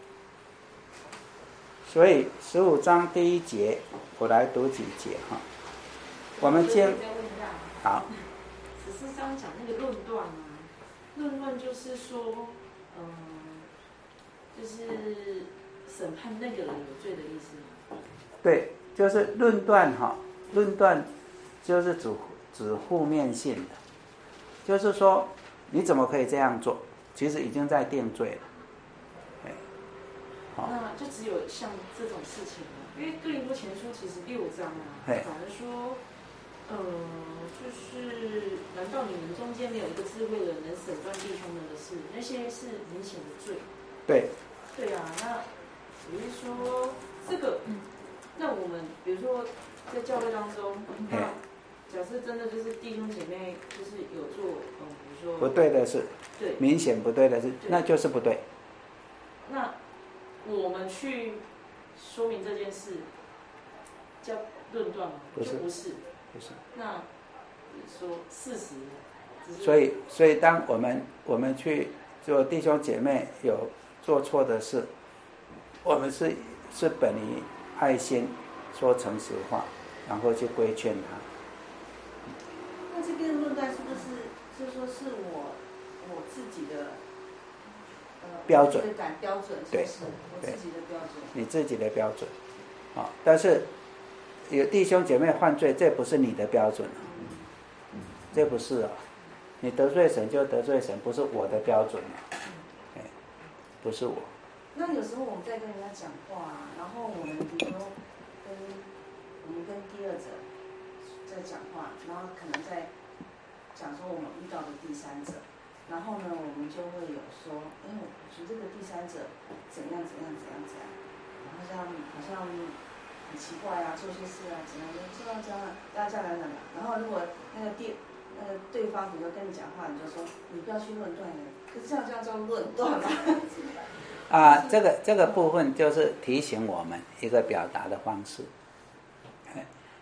所以十五章第一节，我来读几节哈。我们先好。 十四章讲那个论断啊，论断就是说，嗯、呃，就是审判那个人有罪的意思吗？ 对，就是论断哈。论断就是指指负面性的，就是说你怎么可以这样做？其实已经在定罪了。哎， 好，那就只有像这种事情了，因为哥林多前书其实六章啊，反而说，呃，就是难道你们中间没有一个智慧的人能审断弟兄们的事？那些是明显的罪。 对。 对啊，那比如说这个，嗯，那我们比如说。在教会当中，那假设真的就是弟兄姐妹就是有做，嗯，比如说不对的事， 对， 明显不对的事，那就是不对。 那我们去说明这件事，叫论断吗？ 不是， 就不是， 不是。 那说事实， 所以，所以当我们我们去做弟兄姐妹有做错的事，我们是是本于爱心说诚实话。然后去规劝他。 那这边的论断是不是就是说是我我自己的呃标准感标准？ 对， 是我自己的标准。 你自己的标准，啊、哦，但是有弟兄姐妹犯罪，这不是你的标准，嗯、这不是啊，你得罪神就得罪神，不是我的标准啊，哎，不是我。 那有时候我们在跟人家讲话，然后我们比如说跟我们跟第二者在讲话，然后可能在讲说我们遇到的第三者，然后呢，我们就会有说，哎，我觉得这个第三者怎样怎样怎样怎样，好像好像很奇怪啊，做些事啊怎样，就要这样，要这样来讲。然后如果那个第那个对方比如说跟你讲话，你就说你不要去论断人，可是这样这样叫论断吗？ 啊，这个这个部分就是提醒我们一个表达的方式。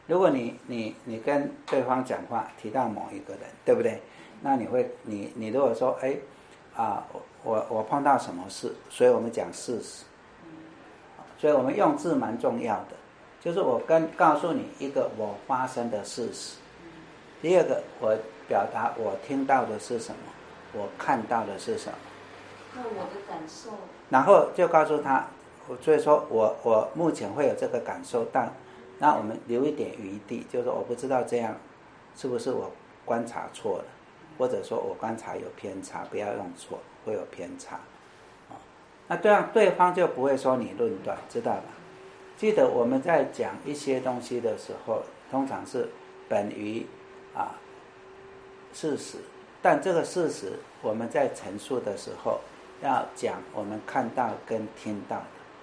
如果你你你跟对方讲话提到某一个人，对不对？那你会你你如果说哎啊我我碰到什么事，所以我们讲事实，所以我们用字蛮重要的，就是我跟告诉你一个我发生的事实。第二个，我表达我听到的是什么，我看到的是什么。 那我的感受。 然后就告诉他，所以说我我目前会有这个感受，但那我们留一点余地，就是说我不知道这样是不是我观察错了，或者说我观察有偏差，不要用错，会有偏差。那这样对方就不会说你论断，知道吧？记得我们在讲一些东西的时候，通常是本于啊事实，但这个事实我们在陈述的时候要讲我们看到跟听到的。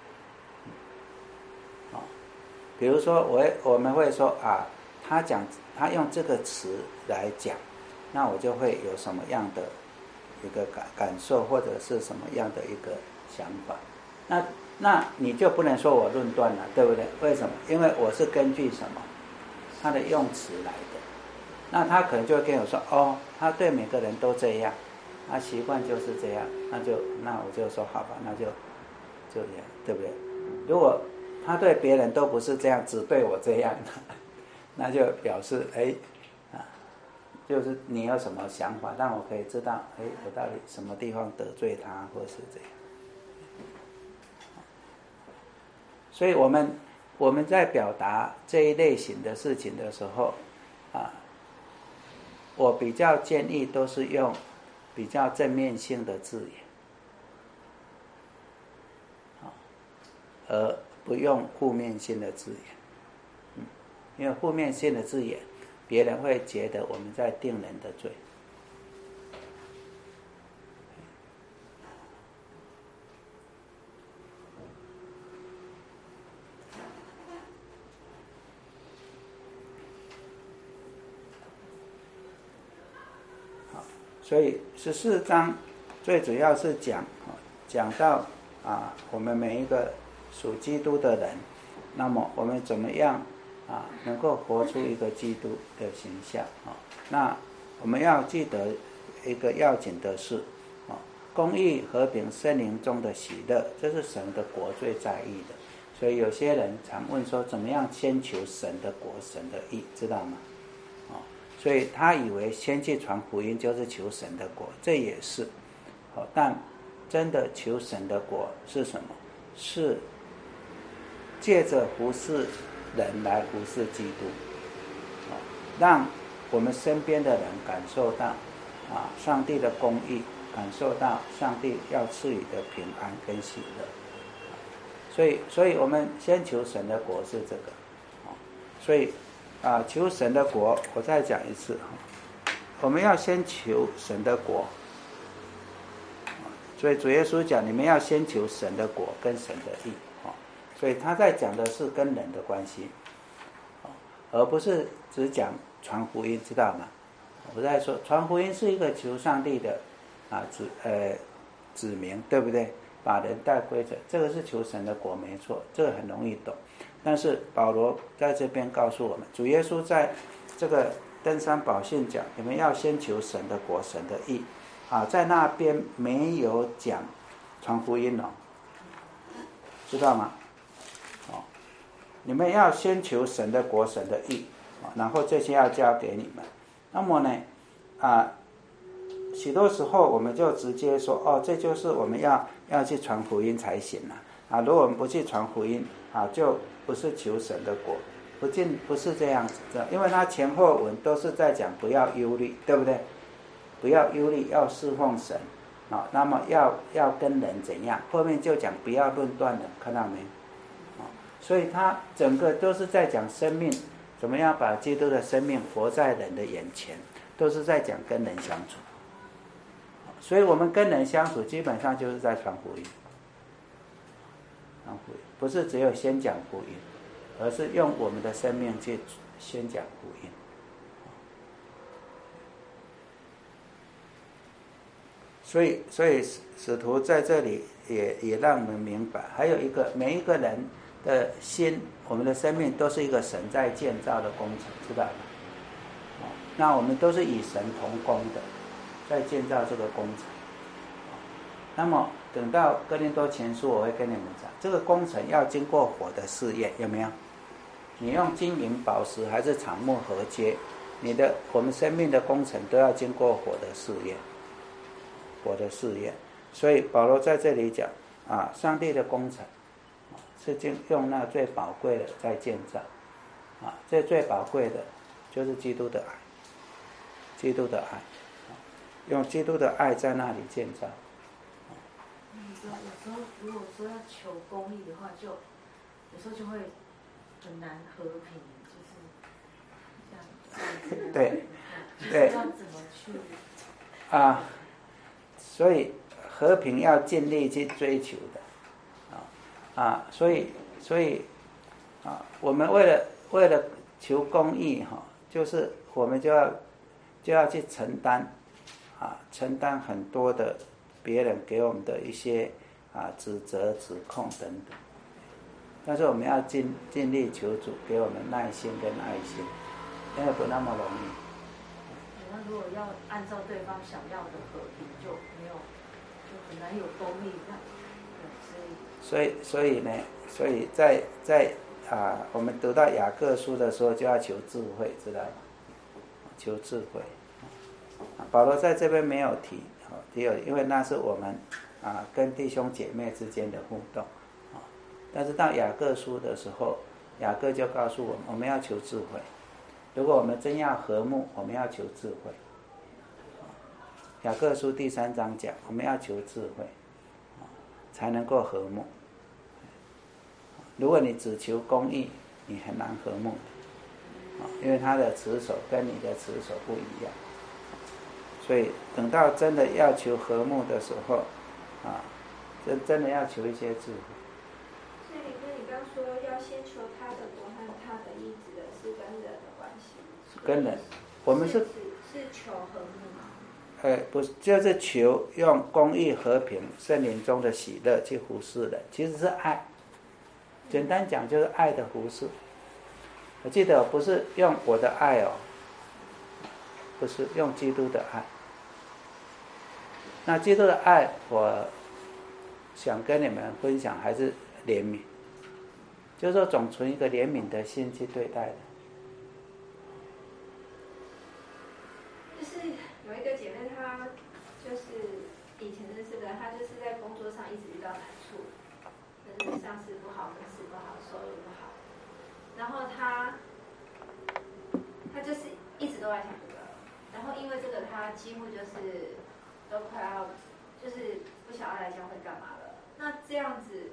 哦，比如说我我们会说啊，他讲他用这个词来讲，那我就会有什么样的一个感感受，或者是什么样的一个想法。那那你就不能说我论断了，对不对？为什么？因为我是根据什么他的用词来的。那他可能就会跟我说，哦，他对每个人都这样，他习惯就是这样，那就那我就说好吧，那就就这样，对不对？如果他对别人都不是这样，只对我这样，那就表示哎啊，就是你有什么想法，让我可以知道，哎，我到底什么地方得罪他，或是这样。所以我们我们在表达这一类型的事情的时候啊，我比较建议都是用比较正面性的字眼，而不用负面性的字眼。嗯，因为负面性的字眼，别人会觉得我们在定人的罪。所以十四章最主要是讲讲到啊，我们每一个属基督的人，那么我们怎么样啊，能够活出一个基督的形象啊？那我们要记得一个要紧的事啊，公义、和平、圣灵中的喜乐，这是神的国最在意的。所以有些人常问说，怎么样先求神的国、神的义，知道吗？所以他以为先去传福音就是求神的国，这也是，但真的求神的国是什么？是借着服侍人来服侍基督，让我们身边的人感受到啊上帝的公义，感受到上帝要赐予的平安跟喜乐。所以，所以我们先求神的国是这个，所以。啊，求神的国，我再讲一次，我们要先求神的国。所以主耶稣讲，你们要先求神的国跟神的义，所以他在讲的是跟人的关系，而不是只讲传福音，知道吗？我在说传福音是一个求上帝的啊指呃指明，对不对？把人带归着，这个是求神的国，没错，这个很容易懂。但是保罗在这边告诉我们，主耶稣在这个登山宝训讲，你们要先求神的国、神的义啊，在那边没有讲传福音哦，知道吗？哦，你们要先求神的国、神的义，然后这些要交给你们。那么呢，啊，许多时候我们就直接说，哦，这就是我们要要去传福音才行了啊。如果我们不去传福音啊，就不是求神的国，不尽不是这样子的，因为他前后文都是在讲不要忧虑，对不对？不要忧虑，要侍奉神啊。那么要要跟人怎样？后面就讲不要论断人，看到没？啊，所以他整个都是在讲生命，怎么样把基督的生命活在人的眼前，都是在讲跟人相处。所以我们跟人相处，基本上就是在传福音。不是只有先讲福音，而是用我们的生命去宣讲福音。所以，所以使徒在这里也也让我们明白，还有一个每一个人的心，我们的生命都是一个神在建造的工程，知道吗？那我们都是与神同工的，在建造这个工程。那么等到哥林多前书，我会跟你们讲，这个工程要经过火的试验，有没有？你用金银宝石还是草木禾秸，你的我们生命的工程都要经过火的试验，火的试验。所以保罗在这里讲啊，上帝的工程是经用那最宝贵的在建造啊，这最宝贵的就是基督的爱，基督的爱，用基督的爱在那里建造。 有时候有时候如果说要求公义的话，就有时候就会很难和平，就是这样。 对， 对，要怎么去啊？所以和平要尽力去追求的，啊啊，所以所以啊，我们为了为了求公义哈，就是我们就要就要去承担啊，承担很多的别人给我们的一些啊指责、指控等等。但是我们要尽尽力求主给我们耐心跟爱心，因为不那么容易。 那如果要按照对方想要的和平，就没有，就很难有公义这样。 所以，所以呢，所以在在啊，我们读到雅各书的时候，就要求智慧，知道吗？求智慧。保罗在这边没有提，只有因为那是我们啊跟弟兄姐妹之间的互动。但是到雅各书的时候，雅各就告诉我们，我们要求智慧。如果我们真要和睦，我们要求智慧。雅各书第三章讲，我们要求智慧，才能够和睦。如果你只求公义，你很难和睦的，因为他的持守跟你的持守不一样。所以等到真的要求和睦的时候，啊，真真的要求一些智慧。 所以你跟你刚说要先求他的国和他的义，指的是跟人的关系。 跟人，我们是是是求和睦吗？ 呃，不是，就是求用公义、和平、圣灵中的喜乐去服侍人，其实是爱。简单讲就是爱的服侍。我记得不是用我的爱哦，不是用基督的爱。那基督的爱，我想跟你们分享还是怜悯，就是说总存一个怜悯的心去对待的。 就是有一个姐妹，她就是以前认识的，她就是在工作上一直遇到难处，就是上司不好，公司不好，收入不好，然后她她就是一直都在想这个，然后因为这个，她几乎就是都快要就是不晓得来教会干嘛了。那这样子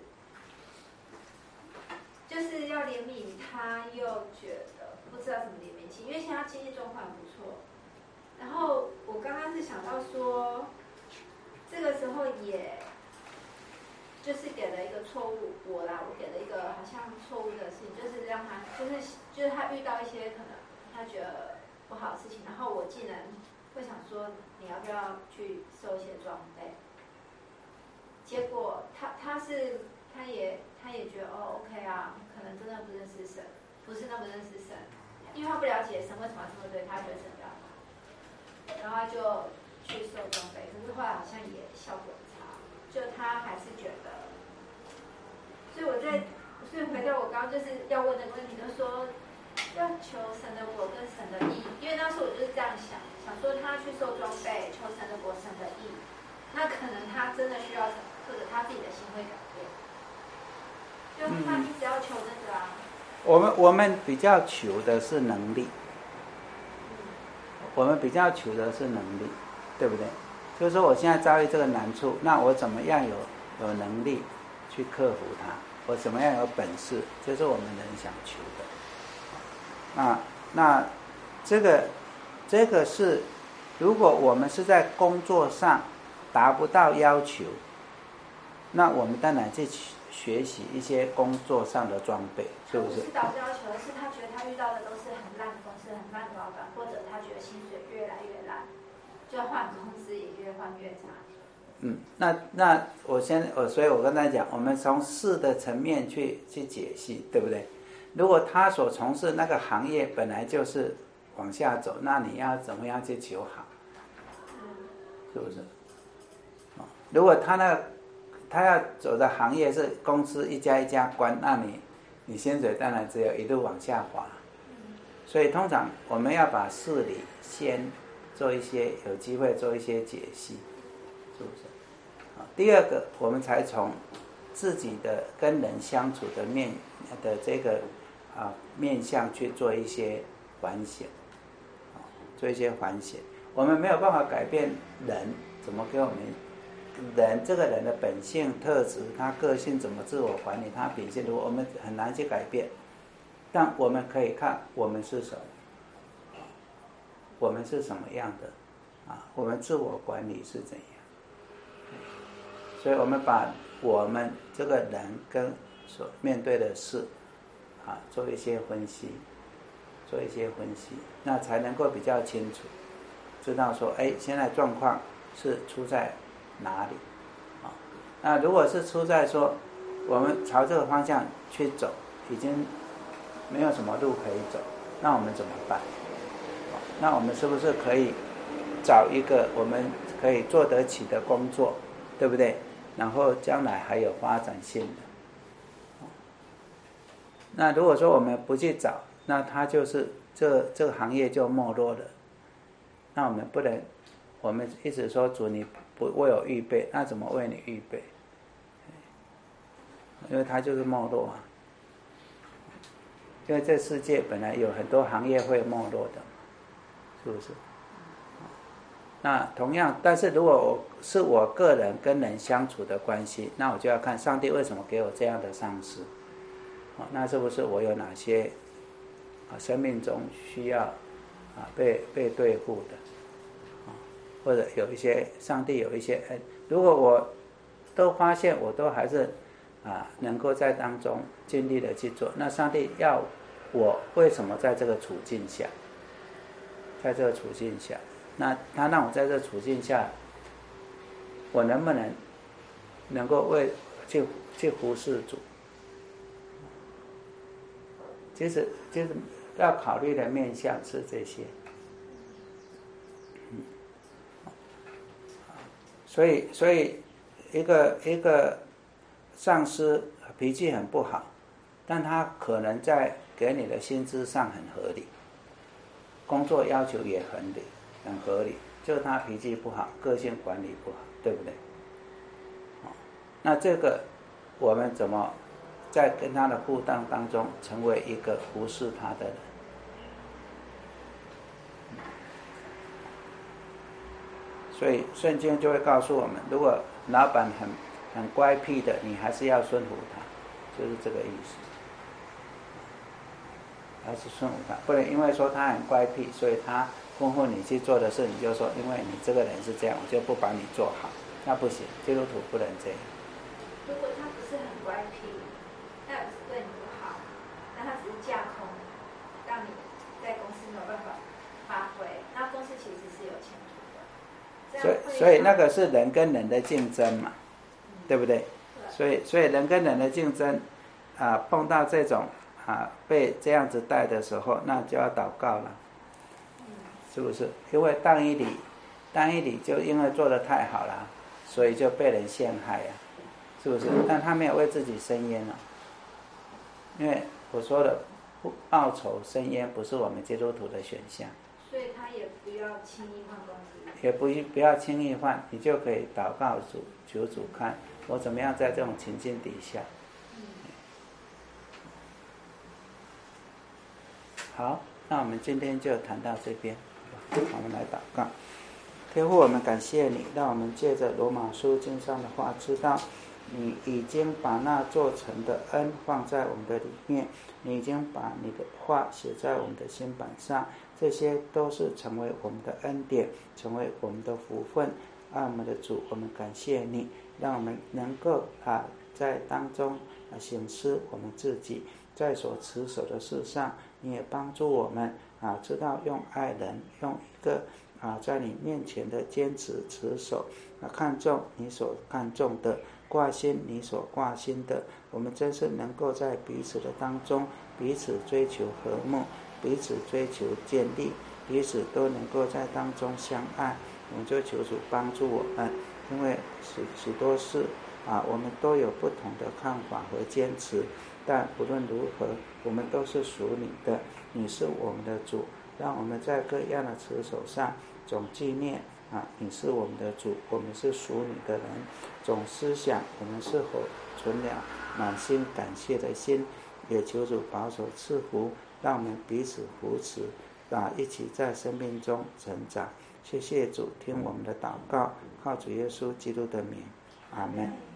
就是要怜悯她，又觉得不知道怎么怜悯起，因为现在经济状况不错。然后我刚刚是想到说，这个时候也，就是给了一个错误，我啦，我给了一个好像错误的事情，就是让他，就是就是他遇到一些可能他觉得不好的事情，然后我竟然会想说，你要不要去收一些装备？结果他他是他也他也觉得哦 OK 啊，可能真的不认识神，不是那么认识神，因为他不了解神为什么要这么对他，觉得神不要他。然后他就去收装备，可是后来好像也效果很差，就他还是觉得，所以我在，所以回到我刚刚就是要问的问题，就是说要求神的国跟神的义，因为当时我就是这样想，想说他去收装备，求神的国、神的义，那可能他真的需要什么，或者他自己的心会改变，就他一直要求这个啊。 我们我们比较求的是能力。我们比较求的是能力，对不对？就是说我现在遭遇这个难处，那我怎么样有有能力去克服它？我怎么样有本事？这是我们人想求的。那那这个这个是，如果我们是在工作上达不到要求，那我们当然去学习一些工作上的装备，是不是？ 不是达不到要求，是他觉得他遇到的都是很烂的公司、很烂的老板，或者他觉得薪水越来越烂，就换公司也越换越差。 嗯，那那我先我所以我跟他讲，我们从事的层面去去解析，对不对？如果他所从事那个行业本来就是往下走，那你要怎么样去求好？是不是？如果他那个他要走的行业是公司一家一家关，那你你薪水当然只有一路往下滑。所以通常我们要把事理先做一些有机会做一些解析，是不是？第二个，我们才从自己的跟人相处的面的这个啊面向去做一些反省，做一些反省。我们没有办法改变人怎么给我们人这个人的本性特质，他个性怎么自我管理，他品性如果我们很难去改变。但我们可以看我们是什么，我们是什么样的啊？我们自我管理是怎样？所以我们把我们这个人跟所面对的事啊做一些分析，做一些分析，那才能够比较清楚，知道说，哎，现在状况是出在哪里啊？那如果是出在说我们朝这个方向去走，已经没有什么路可以走，那我们怎么办？那我们是不是可以找一个我们可以做得起的工作，对不对？然后将来还有发展性的。那如果说我们不去找，那它就是这这个行业就没落了。那我们不能，我们一直说主你不为我预备，那怎么为你预备？因为它就是没落啊。因为这世界本来有很多行业会没落的，是不是？那同样，但是如果我是我个人跟人相处的关系，那我就要看上帝为什么给我这样的上司，那是不是我有哪些啊生命中需要啊被被对付的，或者有一些上帝有一些，如果我都发现我都还是啊能够在当中尽力的去做，那上帝要我为什么在这个处境下，在这个处境下，那他让我在这个处境下，我能不能能够为去去服侍主？其实其实要考虑的面向是这些，嗯，所以所以一个一个上司脾气很不好，但他可能在给你的薪资上很合理，工作要求也很理很合理，就是他脾气不好，个性管理不好，对不对？那这个我们怎么在跟他的互动当中成为一个服侍他的人？所以圣经就会告诉我们，如果老板很很乖僻的，你还是要顺服他，就是这个意思。还是顺服他，不能因为说他很乖僻，所以他吩咐你去做的事，你就说因为你这个人是这样，我就不把你做好，那不行，基督徒不能这样。 如果他不是很乖僻，那也不是对你不好，那他只是架空，让你在公司没有办法发挥，那公司其实是有前途的。 所以，所以那个是人跟人的竞争嘛，嗯、对不对？对，所以，所以人跟人的竞争啊、呃，碰到这种啊被这样子带的时候，那就要祷告了，嗯、是不是？因为但以理，但以理就因为做得太好了，所以就被人陷害呀、啊。是不是？但他没有为自己伸冤了，因为我说了，报仇伸冤不是我们基督徒的选项， 所以他也不要轻易换公司， 也不不要轻易换，你就可以祷告主，求主看我怎么样在这种情境底下。好，那我们今天就谈到这边，我们来祷告。天父，我们感谢你，让我们借着罗马书经上的话，知道你已经把那做成的恩放在我们的里面，你已经把你的话写在我们的心板上，这些都是成为我们的恩典，成为我们的福分。爱我们的主，我们感谢你，让我们能够啊在当中啊省思我们自己，在所持守的事上，你也帮助我们啊知道用爱人，用一个啊，在你面前的坚持持守，啊，看重你所看重的，挂心你所挂心的。我们真是能够在彼此的当中，彼此追求和睦，彼此追求建立，彼此都能够在当中相爱。我们就求主帮助我们，因为许许多事啊，我们都有不同的看法和坚持，但无论如何，我们都是属你的，你是我们的主。让我们在各样的持守上总纪念啊，你是我们的主，我们是属你的人。总思想我们是否存了满心感谢的心，也求主保守赐福，让我们彼此扶持啊，一起在生命中成长。谢谢主，听我们的祷告，靠主耶稣基督的名，阿们。